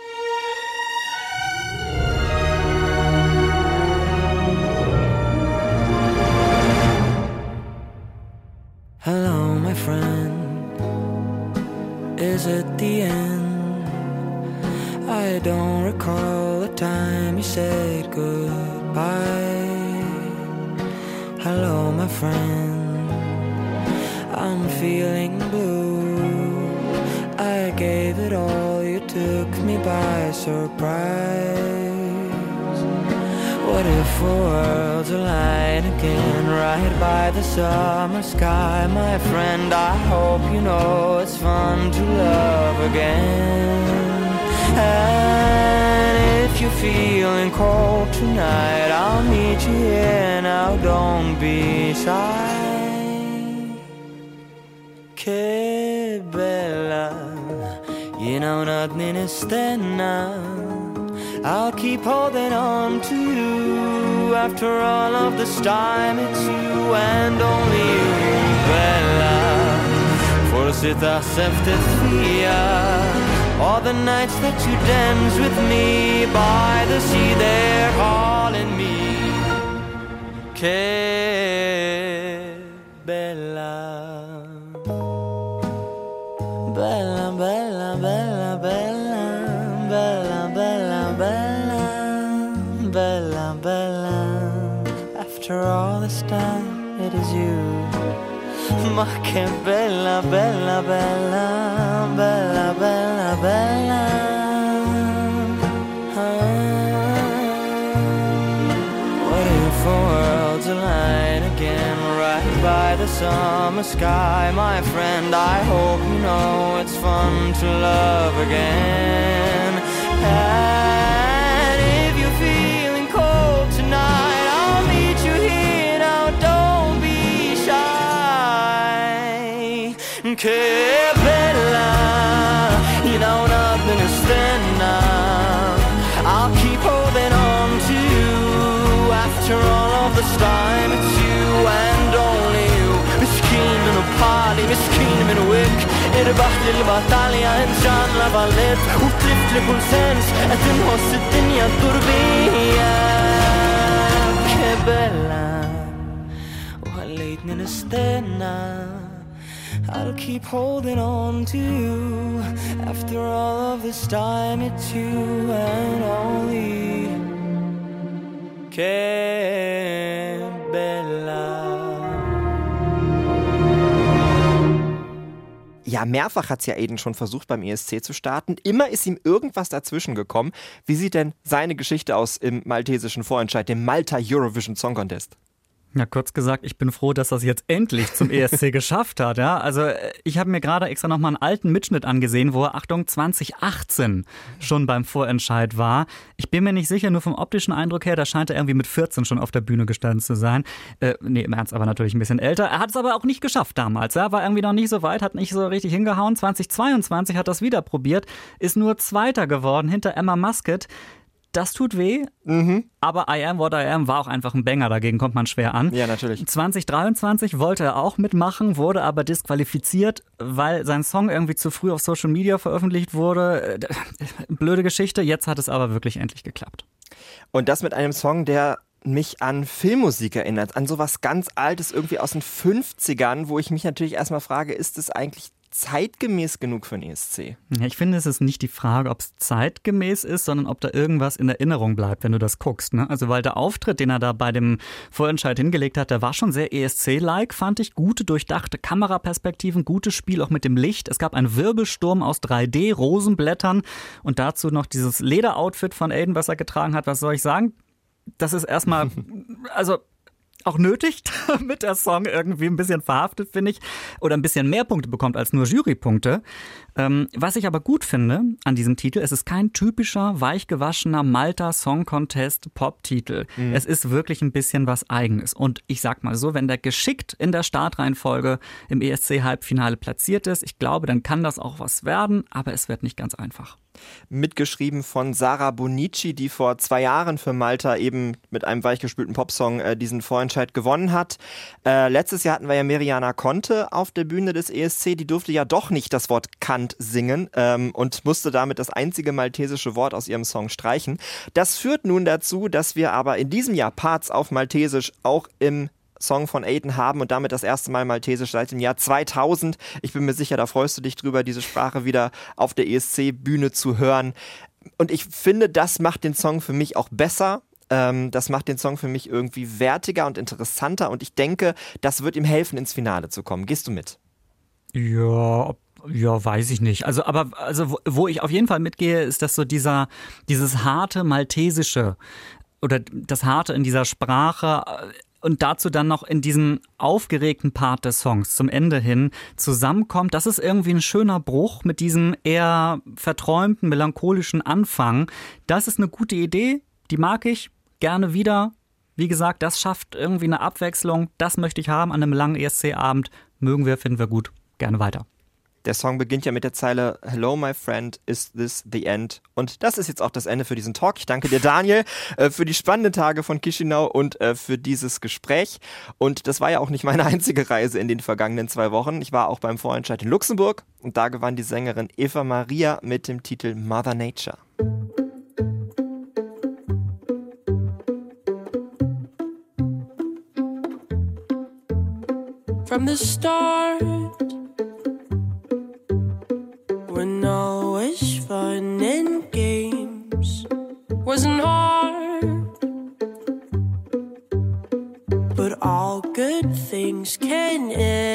Hello, my friend. Is it the end? I don't recall the time you said goodbye. Hello, my friend, I'm feeling blue. I gave it all, you took me by surprise. What if worlds align again, right by the summer sky? My friend, I hope you know it's fun to love again. And if you're feeling cold tonight, I'll meet you here, now don't be shy. Che bella, you know nothing is stand now. I'll keep holding on to you. After all of this time, it's you and only you, Bella. Forse efter fia. All the nights that you dance with me by the sea, they're calling me. Che bella, bella, bella, bella, bella, bella, bella, bella, bella, bella. After all this time, it is you. Ma che bella, bella, bella, bella, bella, bella. What if worlds align again, right by the summer sky? My friend, I hope you know it's fun to love again. And if you're feeling cold tonight, I'll meet you here, now don't be shy. Che bella, you know nothing is stand now. I'll keep holding on to you. After all of this time, it's you and only you. Miskin min och party, miskin min och wick. Irbaħt l-battalja inġan la ballet. U trift li kull sens, et inħoss id-dinja d-durbija. Che bella, u ħallejtni nistenna. I'll keep holding on to you. After all of this time, it's you and only. Che bella. Ja, mehrfach hat es ja Aiden schon versucht, beim ESC zu starten. Immer ist ihm irgendwas dazwischen gekommen. Wie sieht denn seine Geschichte aus im maltesischen Vorentscheid, dem Malta Eurovision Song Contest? Ja, kurz gesagt, ich bin froh, dass das jetzt endlich zum ESC geschafft hat. Ja? Also ich habe mir gerade extra nochmal einen alten Mitschnitt angesehen, wo er, Achtung, 2018 schon beim Vorentscheid war. Ich bin mir nicht sicher, nur vom optischen Eindruck her, da scheint er irgendwie mit 14 schon auf der Bühne gestanden zu sein. Nee, im Ernst, aber natürlich ein bisschen älter. Er hat es aber auch nicht geschafft damals. Ja? War irgendwie noch nicht so weit, hat nicht so richtig hingehauen. 2022 hat das wieder probiert, ist nur Zweiter geworden hinter Emma Muscat. Das tut weh, aber I Am What I Am war auch einfach ein Banger, dagegen kommt man schwer an. Ja, natürlich. 2023 wollte er auch mitmachen, wurde aber disqualifiziert, weil sein Song irgendwie zu früh auf Social Media veröffentlicht wurde. Blöde Geschichte, jetzt hat es aber wirklich endlich geklappt. Und das mit einem Song, der mich an Filmmusik erinnert, an sowas ganz Altes, irgendwie aus den 50ern, wo ich mich natürlich erstmal frage, ist es eigentlich zeitgemäß genug für einen ESC? Ja, ich finde, es ist nicht die Frage, ob es zeitgemäß ist, sondern ob da irgendwas in Erinnerung bleibt, wenn du das guckst. Ne? Also weil der Auftritt, den er da bei dem Vorentscheid hingelegt hat, der war schon sehr ESC-like, fand ich. Gute, durchdachte Kameraperspektiven, gutes Spiel auch mit dem Licht. Es gab einen Wirbelsturm aus 3D, Rosenblättern und dazu noch dieses Lederoutfit von Aiden, was er getragen hat. Was soll ich sagen? Das ist erstmal, also auch nötig, damit der Song irgendwie ein bisschen verhaftet, finde ich, oder ein bisschen mehr Punkte bekommt als nur Jurypunkte. Was ich aber gut finde an diesem Titel, es ist kein typischer, weichgewaschener Malta Song Contest Pop-Titel. Es ist wirklich ein bisschen was Eigenes. Und ich sag mal so, wenn der geschickt in der Startreihenfolge im ESC-Halbfinale platziert ist, ich glaube, dann kann das auch was werden, aber es wird nicht ganz einfach. Mitgeschrieben von Sara Bonici, die vor 2 Jahren für Malta eben mit einem weichgespülten Popsong diesen Vorentscheid gewonnen hat. Letztes Jahr hatten wir ja Meriana Conte auf der Bühne des ESC. Die durfte ja doch nicht das Wort Kant singen und musste damit das einzige maltesische Wort aus ihrem Song streichen. Das führt nun dazu, dass wir aber in diesem Jahr Parts auf Maltesisch auch im Song von Aiden haben und damit das erste Mal Maltesisch seit dem Jahr 2000. Ich bin mir sicher, da freust du dich drüber, diese Sprache wieder auf der ESC-Bühne zu hören. Und ich finde, das macht den Song für mich auch besser Das macht den Song für mich irgendwie wertiger und interessanter und ich denke, das wird ihm helfen, ins Finale zu kommen. Gehst du mit? Ja, weiß ich nicht. Also wo ich auf jeden Fall mitgehe, ist, dass so dieses harte Maltesische oder das Harte in dieser Sprache und dazu dann noch in diesem aufgeregten Part des Songs zum Ende hin zusammenkommt. Das ist irgendwie ein schöner Bruch mit diesem eher verträumten, melancholischen Anfang. Das ist eine gute Idee, die mag ich gerne wieder. Wie gesagt, das schafft irgendwie eine Abwechslung. Das möchte ich haben an einem langen ESC-Abend. Mögen wir, finden wir gut. Gerne weiter. Der Song beginnt ja mit der Zeile Hello my friend, is this the end? Und das ist jetzt auch das Ende für diesen Talk. Ich danke dir, Daniel, für die spannenden Tage von Chișinău und für dieses Gespräch. Und das war ja auch nicht meine einzige Reise in den vergangenen 2 Wochen. Ich war auch beim Vorentscheid in Luxemburg und da gewann die Sängerin Eva Maria mit dem Titel Mother Nature. From the start, when all was fun and games, wasn't hard, but all good things can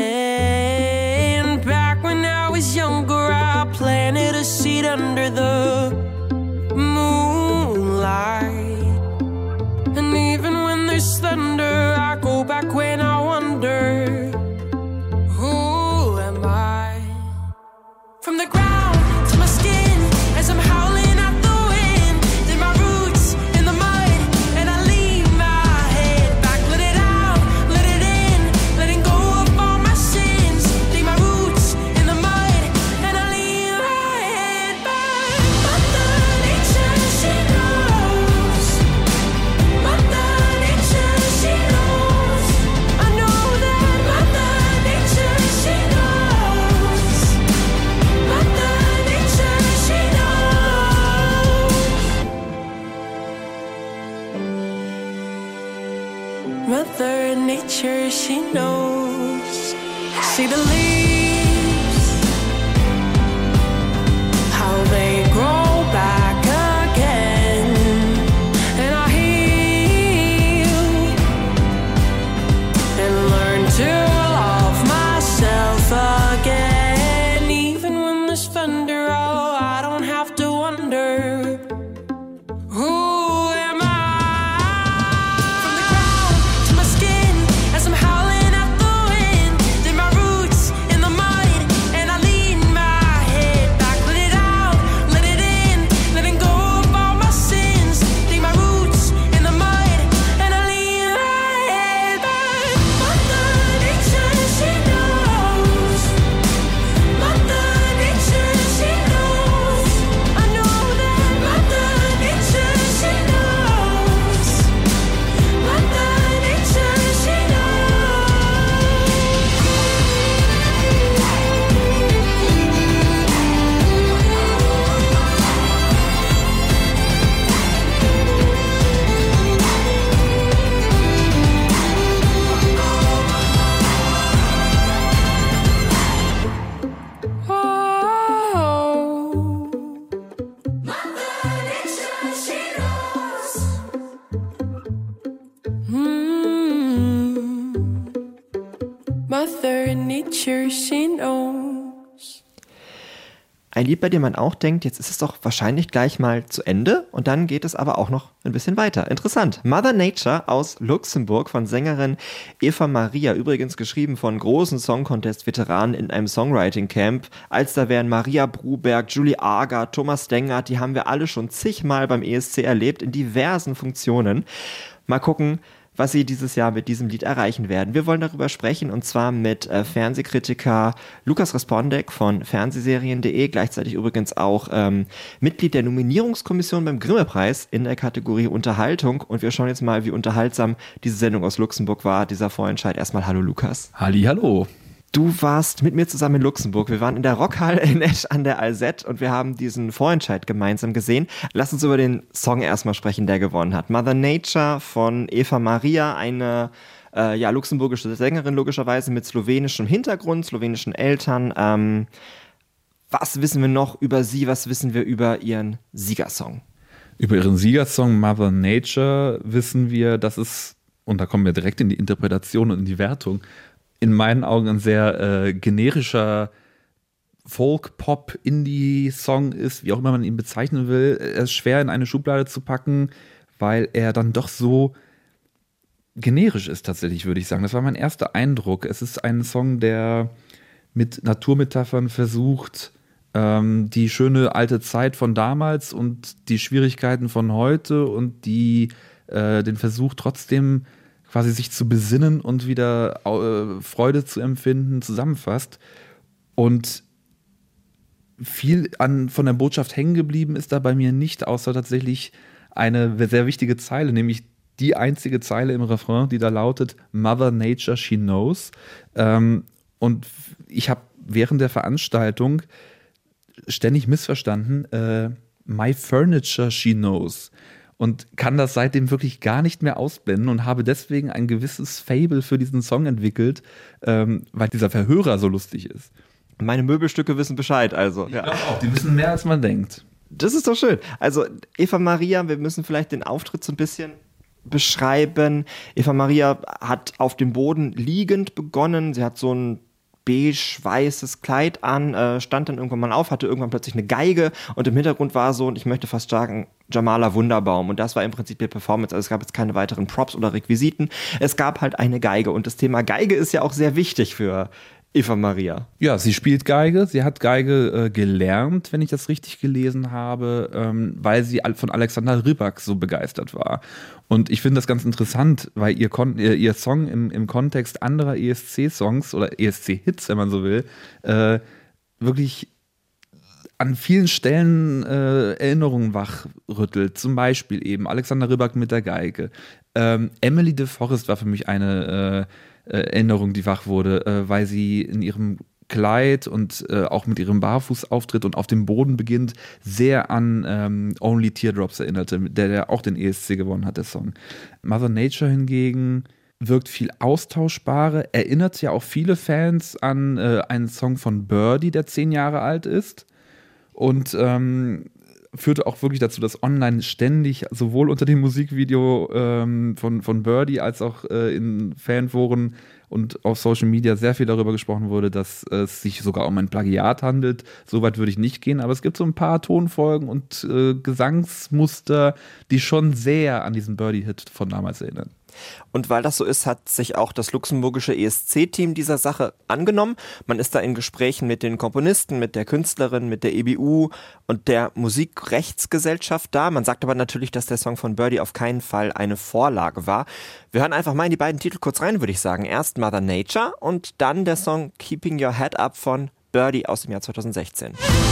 end. Back when I was younger, I planted a seed under the moonlight, and even when there's thunder, I go back when I wonder, who am I? From the ground to my skin, as I'm howling at the wind, then my roots in the mud, and I leave my head back. Let it out, let it in, letting go of all my sins. Leave my roots in the mud, and I leave my head back. Mother Nature, she knows. Mother Nature, she knows. I know that Mother Nature, she knows. Mother Nature, she knows. Mother Nature, she knows. See the leaves, how they grow back again, and I heal and learn to love myself again. Even when there's thunder, oh, I don't have to wonder, who am I? From the ground to my skin, as I'm howling at the wind, then my roots in the mud, and I lean my head back. Let it out, let it in, letting go of all my sins. Leave my roots in the mud, and I lean my head back. Mother Nature, she knows. Mother Nature, she knows. I know that Mother Nature, she knows. Mother Nature, she knows. Oh. Mother Nature, she knows. Mother Nature, she knows. Ein Lied, bei dem man auch denkt, jetzt ist es doch wahrscheinlich gleich mal zu Ende und dann geht es aber auch noch ein bisschen weiter. Interessant. Mother Nature aus Luxemburg von Sängerin Eva Maria, übrigens geschrieben von großen Song-Contest-Veteranen in einem Songwriting-Camp. Als da wären Maria Bruberg, Julie Ager, Thomas Dengert, die haben wir alle schon zigmal beim ESC erlebt in diversen Funktionen. Mal gucken, was sie dieses Jahr mit diesem Lied erreichen werden. Wir wollen darüber sprechen und zwar mit Fernsehkritiker Lukas Respondek von Fernsehserien.de, gleichzeitig übrigens auch Mitglied der Nominierungskommission beim Grimme-Preis in der Kategorie Unterhaltung und wir schauen jetzt mal, wie unterhaltsam diese Sendung aus Luxemburg war, dieser Vorentscheid. Erstmal hallo Lukas. Hallihallo. Du warst mit mir zusammen in Luxemburg. Wir waren in der Rockhalle in Esch an der Alzette und wir haben diesen Vorentscheid gemeinsam gesehen. Lass uns über den Song erstmal sprechen, der gewonnen hat. Mother Nature von Eva Maria, eine luxemburgische Sängerin logischerweise mit slowenischem Hintergrund, slowenischen Eltern. Was wissen wir noch über sie? Was wissen wir über ihren Siegersong? Über ihren Siegersong Mother Nature wissen wir, dass es, und da kommen wir direkt in die Interpretation und in die Wertung, in meinen Augen ein sehr generischer Folk-Pop-Indie-Song ist, wie auch immer man ihn bezeichnen will. Er ist schwer in eine Schublade zu packen, weil er dann doch so generisch ist tatsächlich, würde ich sagen. Das war mein erster Eindruck. Es ist ein Song, der mit Naturmetaphern versucht, die schöne alte Zeit von damals und die Schwierigkeiten von heute und den Versuch trotzdem quasi sich zu besinnen und wieder Freude zu empfinden, zusammenfasst. Und viel von der Botschaft hängen geblieben ist da bei mir nicht, außer tatsächlich eine sehr wichtige Zeile, nämlich die einzige Zeile im Refrain, die da lautet: Mother Nature, she knows. Und ich habe während der Veranstaltung ständig missverstanden, my furniture, she knows. Und kann das seitdem wirklich gar nicht mehr ausblenden und habe deswegen ein gewisses Fable für diesen Song entwickelt, weil dieser Verhörer so lustig ist. Meine Möbelstücke wissen Bescheid, also. Ich glaube auch, die wissen mehr, als man denkt. Das ist doch schön. Also Eva Maria, wir müssen vielleicht den Auftritt so ein bisschen beschreiben. Eva Maria hat auf dem Boden liegend begonnen. Sie hat so ein beige-weißes Kleid an, stand dann irgendwann mal auf, hatte irgendwann plötzlich eine Geige und im Hintergrund war so, und ich möchte fast sagen, Jamala Wunderbaum, und das war im Prinzip die Performance, also es gab jetzt keine weiteren Props oder Requisiten, es gab halt eine Geige und das Thema Geige ist ja auch sehr wichtig für Eva Maria. Ja, sie spielt Geige, sie hat Geige gelernt, wenn ich das richtig gelesen habe, weil sie von Alexander Rybak so begeistert war. Und ich finde das ganz interessant, weil ihr Song im Kontext anderer ESC-Songs oder ESC-Hits, wenn man so will, wirklich an vielen Stellen Erinnerungen wachrüttelt. Zum Beispiel eben Alexander Rybak mit der Geige. Emily de Forest war für mich eine Erinnerung, die wach wurde, weil sie in ihrem Kleid und auch mit ihrem Barfußauftritt und auf dem Boden beginnt, sehr an Only Teardrops erinnerte, der auch den ESC gewonnen hat, der Song. Mother Nature hingegen wirkt viel austauschbarer, erinnert ja auch viele Fans an einen Song von Birdie, der 10 Jahre alt ist und führte auch wirklich dazu, dass online ständig sowohl unter dem Musikvideo von Birdie als auch in Fanforen und auf Social Media sehr viel darüber gesprochen wurde, dass es sich sogar um ein Plagiat handelt. Soweit würde ich nicht gehen, aber es gibt so ein paar Tonfolgen und Gesangsmuster, die schon sehr an diesen Birdie-Hit von damals erinnern. Und weil das so ist, hat sich auch das luxemburgische ESC-Team dieser Sache angenommen. Man ist da in Gesprächen mit den Komponisten, mit der Künstlerin, mit der EBU und der Musikrechtsgesellschaft da. Man sagt aber natürlich, dass der Song von Birdie auf keinen Fall eine Vorlage war. Wir hören einfach mal in die beiden Titel kurz rein, würde ich sagen. Erst Mother Nature und dann der Song Keeping Your Head Up von Birdie aus dem Jahr 2016.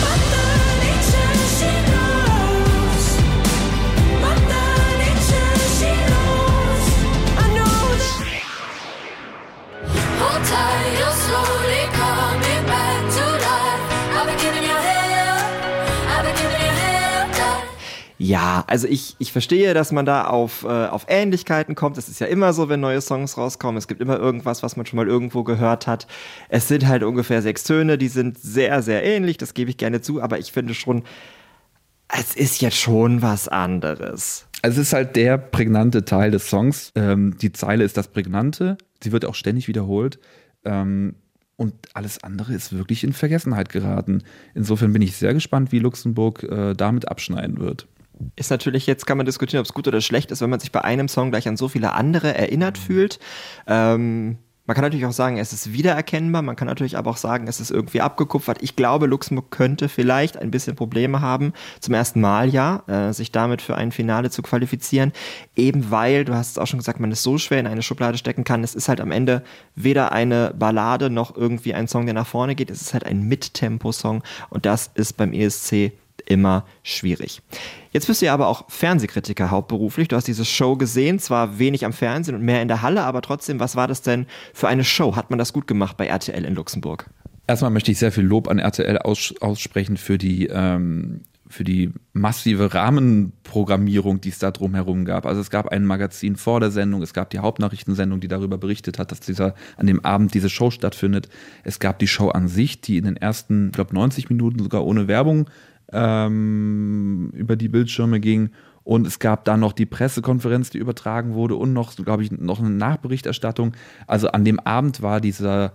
Ja, also ich verstehe, dass man da auf Ähnlichkeiten kommt. Das ist ja immer so, wenn neue Songs rauskommen. Es gibt immer irgendwas, was man schon mal irgendwo gehört hat. Es sind halt ungefähr 6 Töne, die sind sehr, sehr ähnlich, das gebe ich gerne zu. Aber ich finde schon, es ist jetzt schon was anderes. Also es ist halt der prägnante Teil des Songs. Die Zeile ist das Prägnante. Sie wird auch ständig wiederholt. Und alles andere ist wirklich in Vergessenheit geraten. Insofern bin ich sehr gespannt, wie Luxemburg damit abschneiden wird. Ist natürlich, jetzt kann man diskutieren, ob es gut oder schlecht ist, wenn man sich bei einem Song gleich an so viele andere erinnert fühlt. Man kann natürlich auch sagen, es ist wiedererkennbar, man kann natürlich aber auch sagen, es ist irgendwie abgekupfert. Ich glaube, Luxemburg könnte vielleicht ein bisschen Probleme haben, zum ersten Mal sich damit für ein Finale zu qualifizieren, eben weil, du hast es auch schon gesagt, man es so schwer in eine Schublade stecken kann. Es ist halt am Ende weder eine Ballade noch irgendwie ein Song, der nach vorne geht, es ist halt ein Mittempo-Song und das ist beim ESC immer schwierig. Jetzt bist du ja aber auch Fernsehkritiker hauptberuflich. Du hast diese Show gesehen, zwar wenig am Fernsehen und mehr in der Halle, aber trotzdem, was war das denn für eine Show? Hat man das gut gemacht bei RTL in Luxemburg? Erstmal möchte ich sehr viel Lob an RTL aussprechen für die massive Rahmenprogrammierung, die es da drumherum gab. Also es gab ein Magazin vor der Sendung, es gab die Hauptnachrichtensendung, die darüber berichtet hat, dass an dem Abend diese Show stattfindet. Es gab die Show an sich, die in den ersten, 90 Minuten sogar ohne Werbung über die Bildschirme ging. Und es gab dann noch die Pressekonferenz, die übertragen wurde und noch, glaube ich, noch eine Nachberichterstattung. Also an dem Abend war dieser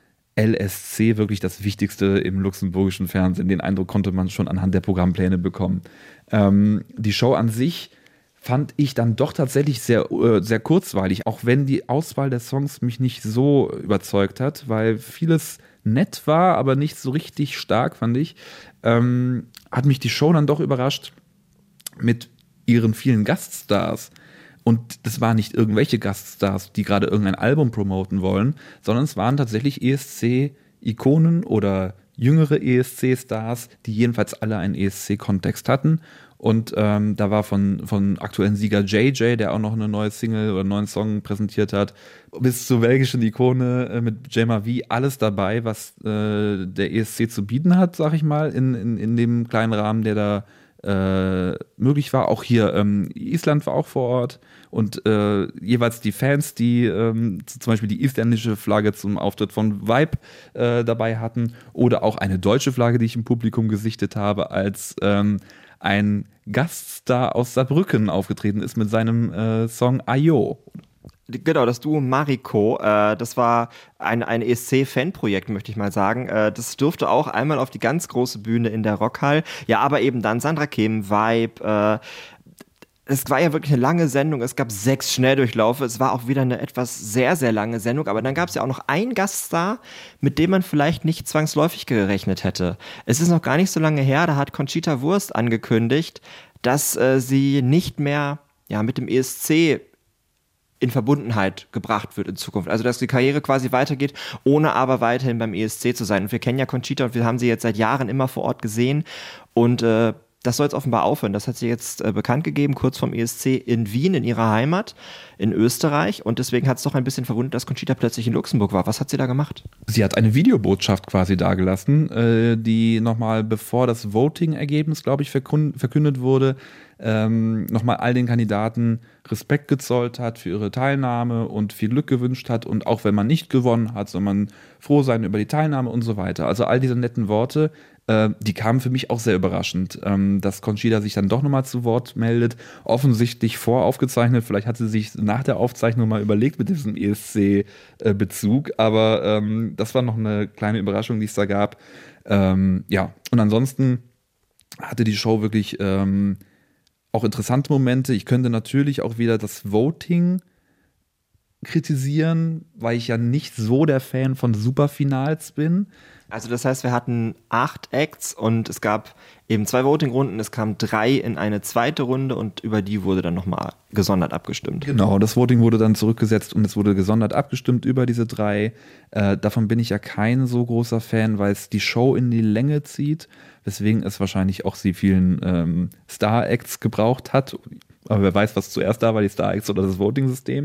LSC wirklich das Wichtigste im luxemburgischen Fernsehen. Den Eindruck konnte man schon anhand der Programmpläne bekommen. Die Show an sich fand ich dann doch tatsächlich sehr, sehr kurzweilig, auch wenn die Auswahl der Songs mich nicht so überzeugt hat, weil vieles nett war, aber nicht so richtig stark, fand ich. Hat mich die Show dann doch überrascht mit ihren vielen Gaststars. Und das waren nicht irgendwelche Gaststars, die gerade irgendein Album promoten wollen, sondern es waren tatsächlich ESC-Ikonen oder jüngere ESC-Stars, die jedenfalls alle einen ESC-Kontext hatten. Und da war von aktuellen Sieger JJ, der auch noch eine neue Single oder einen neuen Song präsentiert hat, bis zur belgischen Ikone mit Jema V, alles dabei, was der ESC zu bieten hat, sag ich mal, in dem kleinen Rahmen, der da möglich war. Auch hier Island war auch vor Ort und jeweils die Fans, die zum Beispiel die isländische Flagge zum Auftritt von Vibe dabei hatten oder auch eine deutsche Flagge, die ich im Publikum gesichtet habe, als ein Gaststar aus Saarbrücken aufgetreten ist mit seinem Song Ayo. Genau, das Duo Mariko, das war ein ESC-Fanprojekt, möchte ich mal sagen. Das durfte auch einmal auf die ganz große Bühne in der Rockhall. Ja, aber eben dann Sandra Kim, Vibe, es war ja wirklich eine lange Sendung, es gab 6 Schnelldurchlaufe, es war auch wieder eine etwas sehr, sehr lange Sendung, aber dann gab es ja auch noch einen Gaststar, mit dem man vielleicht nicht zwangsläufig gerechnet hätte. Es ist noch gar nicht so lange her, da hat Conchita Wurst angekündigt, dass sie nicht mehr mit dem ESC in Verbundenheit gebracht wird in Zukunft. Also, dass die Karriere quasi weitergeht, ohne aber weiterhin beim ESC zu sein. Und wir kennen ja Conchita und wir haben sie jetzt seit Jahren immer vor Ort gesehen. Und das soll jetzt offenbar aufhören. Das hat sie jetzt bekannt gegeben, kurz vorm ESC in Wien, in ihrer Heimat, in Österreich. Und deswegen hat es doch ein bisschen verwundert, dass Conchita plötzlich in Luxemburg war. Was hat sie da gemacht? Sie hat eine Videobotschaft quasi dagelassen, die nochmal, bevor das Voting-Ergebnis, glaube ich, verkündet wurde, nochmal all den Kandidaten Respekt gezollt hat für ihre Teilnahme und viel Glück gewünscht hat. Und auch wenn man nicht gewonnen hat, soll man froh sein über die Teilnahme und so weiter. Also all diese netten Worte, die kamen für mich auch sehr überraschend, dass Conchita sich dann doch nochmal zu Wort meldet. Offensichtlich voraufgezeichnet, vielleicht hat sie sich nach der Aufzeichnung mal überlegt mit diesem ESC-Bezug, aber das war noch eine kleine Überraschung, die es da gab. Und ansonsten hatte die Show wirklich auch interessante Momente. Ich könnte natürlich auch wieder das Voting kritisieren, weil ich ja nicht so der Fan von Superfinals bin. Also das heißt, wir hatten 8 Acts und es gab eben 2 Voting-Runden, es kamen 3 in eine zweite Runde und über die wurde dann nochmal gesondert abgestimmt. Genau, das Voting wurde dann zurückgesetzt und es wurde gesondert abgestimmt über diese 3. Davon bin ich ja kein so großer Fan, weil es die Show in die Länge zieht, weswegen es wahrscheinlich auch sie vielen Star-Acts gebraucht hat. Aber wer weiß, was zuerst da war, die Star-Acts oder das Voting-System.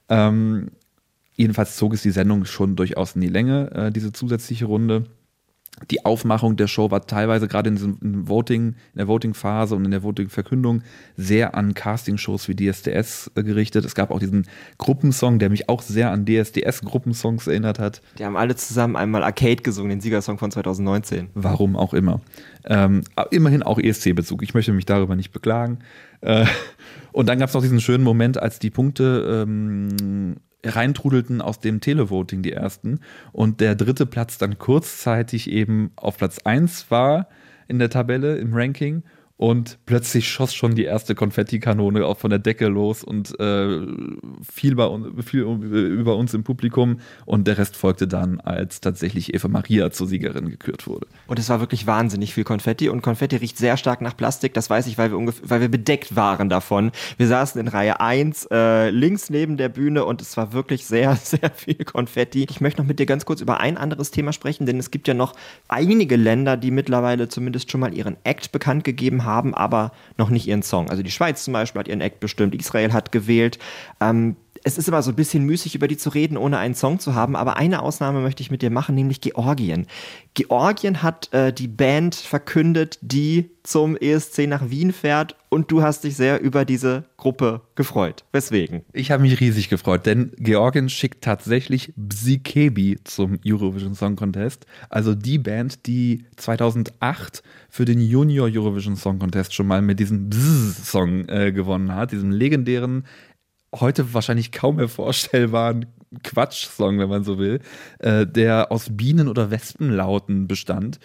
Jedenfalls zog es die Sendung schon durchaus in die Länge, diese zusätzliche Runde. Die Aufmachung der Show war teilweise gerade in der Voting-Phase und in der Voting-Verkündung sehr an Castingshows wie DSDS gerichtet. Es gab auch diesen Gruppensong, der mich auch sehr an DSDS-Gruppensongs erinnert hat. Die haben alle zusammen einmal Arcade gesungen, den Siegersong von 2019. Warum auch immer. Immerhin auch ESC-Bezug. Ich möchte mich darüber nicht beklagen. Und dann gab es noch diesen schönen Moment, als die Punkte reintrudelten aus dem Televoting, die ersten. Und der 3. Platz dann kurzzeitig eben auf Platz 1 war in der Tabelle, im Ranking. Und plötzlich schoss schon die erste Konfettikanone auch von der Decke los und fiel über uns im Publikum. Und der Rest folgte dann, als tatsächlich Eva Maria zur Siegerin gekürt wurde. Und es war wirklich wahnsinnig viel Konfetti. Und Konfetti riecht sehr stark nach Plastik. Das weiß ich, weil wir bedeckt waren davon. Wir saßen in Reihe 1, links neben der Bühne. Und es war wirklich sehr, sehr viel Konfetti. Ich möchte noch mit dir ganz kurz über ein anderes Thema sprechen. Denn es gibt ja noch einige Länder, die mittlerweile zumindest schon mal ihren Act bekannt gegeben haben, aber noch nicht ihren Song. Also die Schweiz zum Beispiel hat ihren Act bestimmt, Israel hat gewählt. Es ist immer so ein bisschen müßig, über die zu reden, ohne einen Song zu haben, aber eine Ausnahme möchte ich mit dir machen, nämlich Georgien. Georgien hat die Band verkündet, die zum ESC nach Wien fährt, und du hast dich sehr über diese Gruppe gefreut. Weswegen? Ich habe mich riesig gefreut, denn Georgien schickt tatsächlich Bzikebi zum Eurovision Song Contest. Also die Band, die 2008 für den Junior Eurovision Song Contest schon mal mit diesem Bzz-Song gewonnen hat, diesem legendären, heute wahrscheinlich kaum mehr vorstellbaren Quatsch-Song, wenn man so will, der aus Bienen- oder Wespenlauten bestand.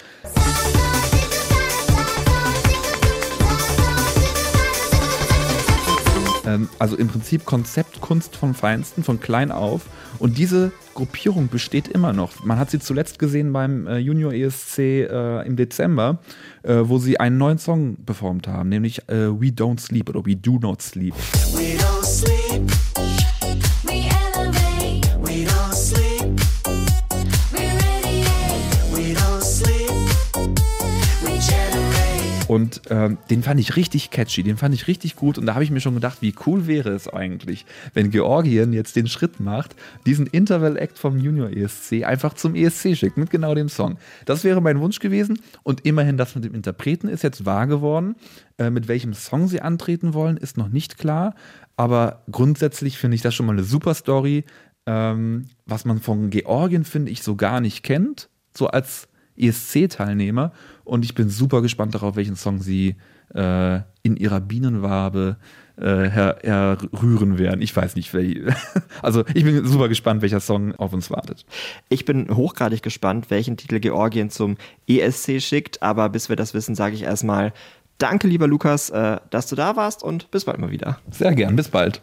Also im Prinzip Konzeptkunst vom Feinsten, von klein auf. Und diese Gruppierung besteht immer noch. Man hat sie zuletzt gesehen beim Junior ESC im Dezember, wo sie einen neuen Song performt haben, nämlich We Don't Sleep oder We Do Not Sleep. We don't sleep, we elevate. We don't sleep, we radiate. We don't sleep, we generate. Und den fand ich richtig catchy, den fand ich richtig gut. Und da habe ich mir schon gedacht, wie cool wäre es eigentlich, wenn Georgien jetzt den Schritt macht, diesen Interval-Act vom Junior ESC einfach zum ESC schickt, mit genau dem Song. Das wäre mein Wunsch gewesen. Und immerhin das mit dem Interpreten ist jetzt wahr geworden. Mit welchem Song sie antreten wollen, ist noch nicht klar. Aber grundsätzlich finde ich das schon mal eine super Story. Was man von Georgien, finde ich, so gar nicht kennt, so als ESC-Teilnehmer. Und ich bin super gespannt darauf, welchen Song sie in ihrer Bienenwabe rühren werden. Ich weiß nicht, also ich bin super gespannt, welcher Song auf uns wartet. Ich bin hochgradig gespannt, welchen Titel Georgien zum ESC schickt. Aber bis wir das wissen, sage ich erstmal danke, lieber Lukas, dass du da warst, und bis bald mal wieder. Sehr gern, bis bald.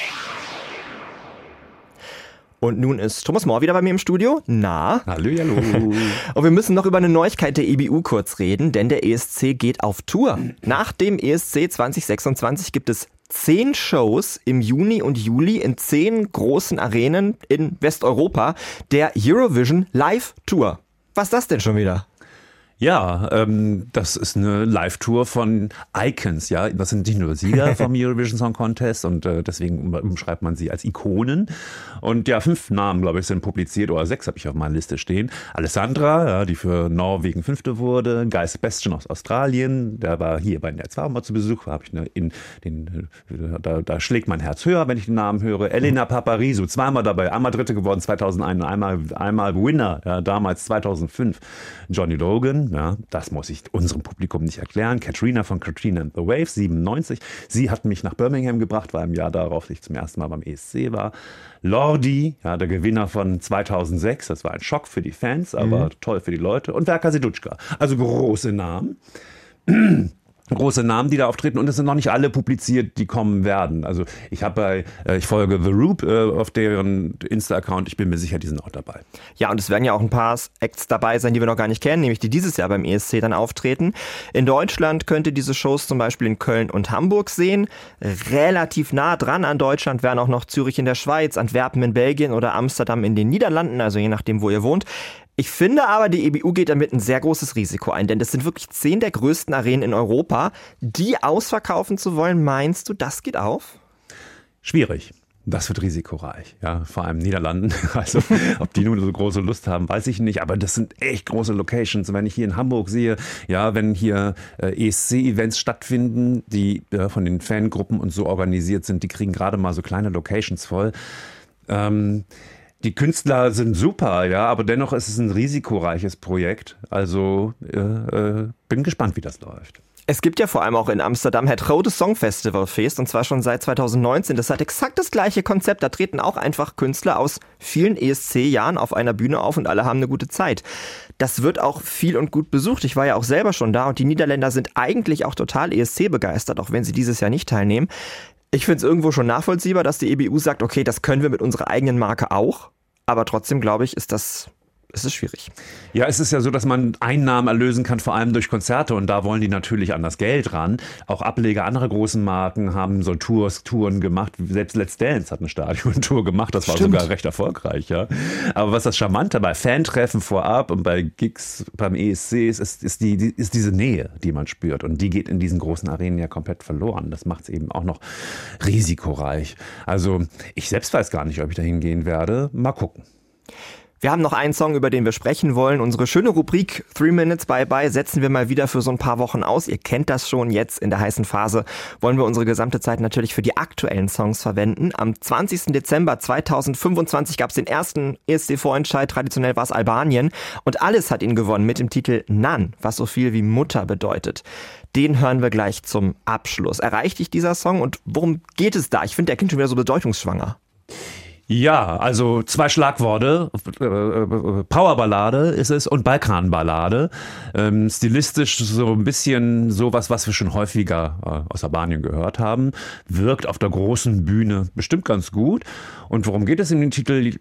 Und nun ist Thomas Mohr wieder bei mir im Studio. Na? Hallo. Und wir müssen noch über eine Neuigkeit der EBU kurz reden, denn der ESC geht auf Tour. Nach dem ESC 2026 gibt es 10 Shows im Juni und Juli in 10 großen Arenen in Westeuropa, der Eurovision Live Tour. Was ist das denn schon wieder? Ja, das ist eine Live-Tour von Icons, ja. Das sind nicht nur Sieger vom Eurovision Song Contest, und deswegen umschreibt man sie als Ikonen. Und ja, 5 Namen, glaube ich, sind publiziert, oder 6 habe ich auf meiner Liste stehen. Alessandra, ja, die für Norwegen 5. wurde. Guy Sebastian aus Australien, der war hier bei der 2 mal zu Besuch. Habe ich da schlägt mein Herz höher, wenn ich den Namen höre. Elena Paparizou, 2-mal dabei, einmal 3. geworden 2001 und einmal Winner, ja, damals 2005. Johnny Logan, ja, das muss ich unserem Publikum nicht erklären. Katrina von Katrina and the Waves, 97. Sie hat mich nach Birmingham gebracht, war im Jahr darauf ich zum ersten Mal beim ESC war. Lordi, ja, der Gewinner von 2006. Das war ein Schock für die Fans, aber toll für die Leute. Und Verka Sedutschka. Also große Namen. Große Namen, die da auftreten, und es sind noch nicht alle publiziert, die kommen werden. Also ich folge The Roop auf deren Insta-Account. Ich bin mir sicher, die sind auch dabei. Ja, und es werden ja auch ein paar Acts dabei sein, die wir noch gar nicht kennen, nämlich die dieses Jahr beim ESC dann auftreten. In Deutschland könnt ihr diese Shows zum Beispiel in Köln und Hamburg sehen. Relativ nah dran an Deutschland wären auch noch Zürich in der Schweiz, Antwerpen in Belgien oder Amsterdam in den Niederlanden, also je nachdem, wo ihr wohnt. Ich finde aber, die EBU geht damit ein sehr großes Risiko ein, denn das sind wirklich 10 der größten Arenen in Europa. Die ausverkaufen zu wollen, meinst du, das geht auf? Schwierig. Das wird risikoreich, ja, vor allem Niederlanden. Also, ob die nun so große Lust haben, weiß ich nicht. Aber das sind echt große Locations. Wenn ich hier in Hamburg sehe, ja, wenn hier ESC-Events stattfinden, die von den Fangruppen und so organisiert sind, die kriegen gerade mal so kleine Locations voll. Die Künstler sind super, ja, aber dennoch ist es ein risikoreiches Projekt. Also bin gespannt, wie das läuft. Es gibt ja vor allem auch in Amsterdam Het Rode Songfestivalfeest, und zwar schon seit 2019. Das hat exakt das gleiche Konzept. Da treten auch einfach Künstler aus vielen ESC-Jahren auf einer Bühne auf und alle haben eine gute Zeit. Das wird auch viel und gut besucht. Ich war ja auch selber schon da, und die Niederländer sind eigentlich auch total ESC-begeistert, auch wenn sie dieses Jahr nicht teilnehmen. Ich finde es irgendwo schon nachvollziehbar, dass die EBU sagt, okay, das können wir mit unserer eigenen Marke auch. Aber trotzdem, glaube ich, ist das es ist schwierig. Ja, es ist ja so, dass man Einnahmen erlösen kann, vor allem durch Konzerte. Und da wollen die natürlich an das Geld ran. Auch Ableger anderer großen Marken haben so Touren gemacht. Selbst Let's Dance hat eine Stadiontour gemacht. Das war sogar recht erfolgreich. Ja. Aber was das Charmante bei Fantreffen vorab und bei Gigs beim ESC ist diese Nähe, die man spürt. Und die geht in diesen großen Arenen ja komplett verloren. Das macht es eben auch noch risikoreich. Also ich selbst weiß gar nicht, ob ich da hingehen werde. Mal gucken. Wir haben noch einen Song, über den wir sprechen wollen. Unsere schöne Rubrik 3 Minutes Bye Bye setzen wir mal wieder für so ein paar Wochen aus. Ihr kennt das schon, jetzt in der heißen Phase wollen wir unsere gesamte Zeit natürlich für die aktuellen Songs verwenden. Am 20. Dezember 2025 gab es den ersten ESC-Vorentscheid. Traditionell war es Albanien. Und Alice hat ihn gewonnen mit dem Titel Nan, was so viel wie Mutter bedeutet. Den hören wir gleich zum Abschluss. Erreicht dich dieser Song und worum geht es da? Ich finde, der klingt schon wieder so bedeutungsschwanger. Ja, also 2 Schlagworte, Powerballade ist es und Balkanballade. Stilistisch so ein bisschen sowas, was wir schon häufiger aus Albanien gehört haben. Wirkt auf der großen Bühne bestimmt ganz gut. Und worum geht es in dem Titel?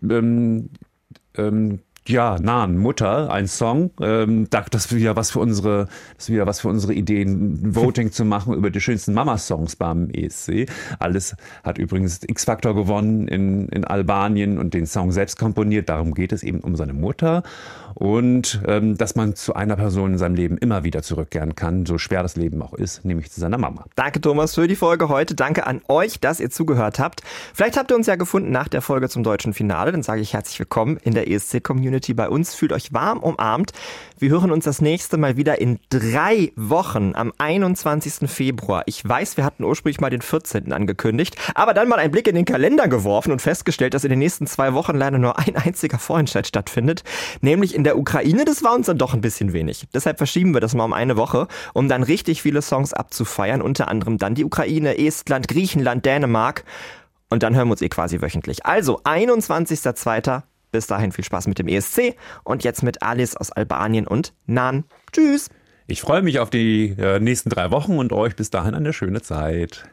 Nan, Mutter, ein Song. Das ist wieder was für unsere Ideen, Voting zu machen über die schönsten Mama-Songs beim ESC. Alles hat übrigens X-Factor gewonnen in Albanien und den Song selbst komponiert. Darum geht es eben um seine Mutter. Und dass man zu einer Person in seinem Leben immer wieder zurückkehren kann, so schwer das Leben auch ist, nämlich zu seiner Mama. Danke Thomas für die Folge heute. Danke an euch, dass ihr zugehört habt. Vielleicht habt ihr uns ja gefunden nach der Folge zum deutschen Finale. Dann sage ich herzlich willkommen in der ESC-Community bei uns. Fühlt euch warm umarmt. Wir hören uns das nächste Mal wieder in 3 Wochen am 21. Februar. Ich weiß, wir hatten ursprünglich mal den 14. angekündigt, aber dann mal einen Blick in den Kalender geworfen und festgestellt, dass in den nächsten 2 Wochen leider nur ein einziger Vorentscheid stattfindet, nämlich in der Ukraine. Das war uns dann doch ein bisschen wenig. Deshalb verschieben wir das mal um eine Woche, um dann richtig viele Songs abzufeiern, unter anderem dann die Ukraine, Estland, Griechenland, Dänemark und dann hören wir uns quasi wöchentlich. Also 21.02. Bis dahin viel Spaß mit dem ESC und jetzt mit Alice aus Albanien und Nan. Tschüss! Ich freue mich auf die nächsten 3 Wochen und euch bis dahin eine schöne Zeit.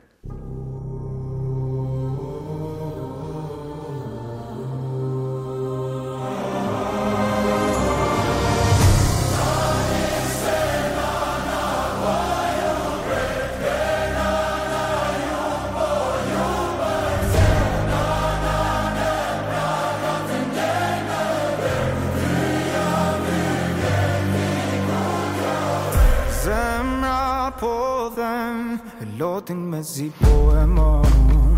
Lotin me si po e mon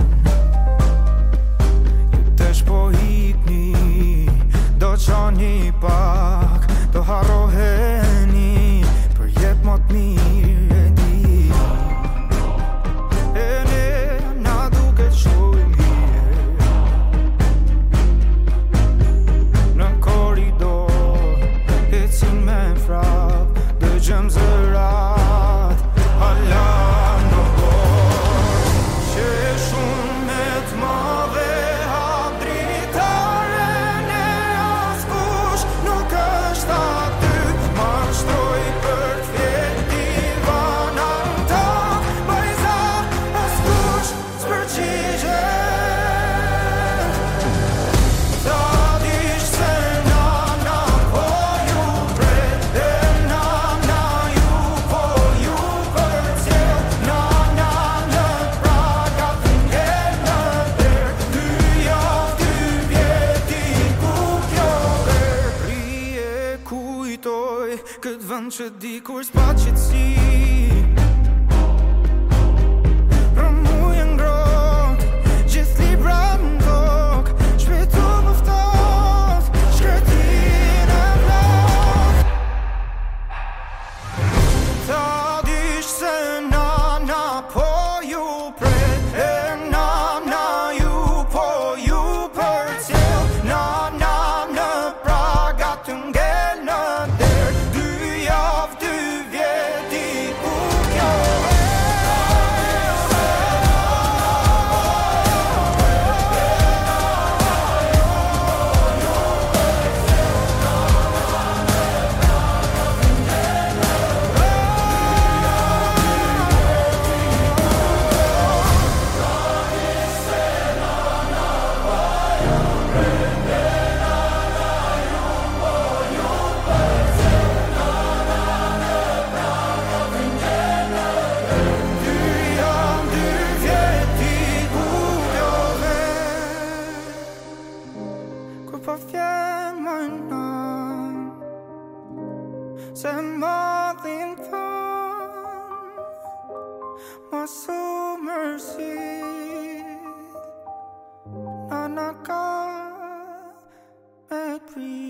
Ju të shpohitni Do qani pak Do harroheni Për jet më të mirë e di E ne na duke shumë mirë Në koridor Ecin me frap Dëgjëm zërat Allah që dikur s'pa qëtësi Rëmuje ngrot Gjithë libra në tok Shpetu mëftot Shkretin e vlog Ta dish se nana po ju pret E nana ju po ju për cil Nana në praga të ngel në der Du vjeti ku nothing done. My soul mercy, Nanaka, may breathe.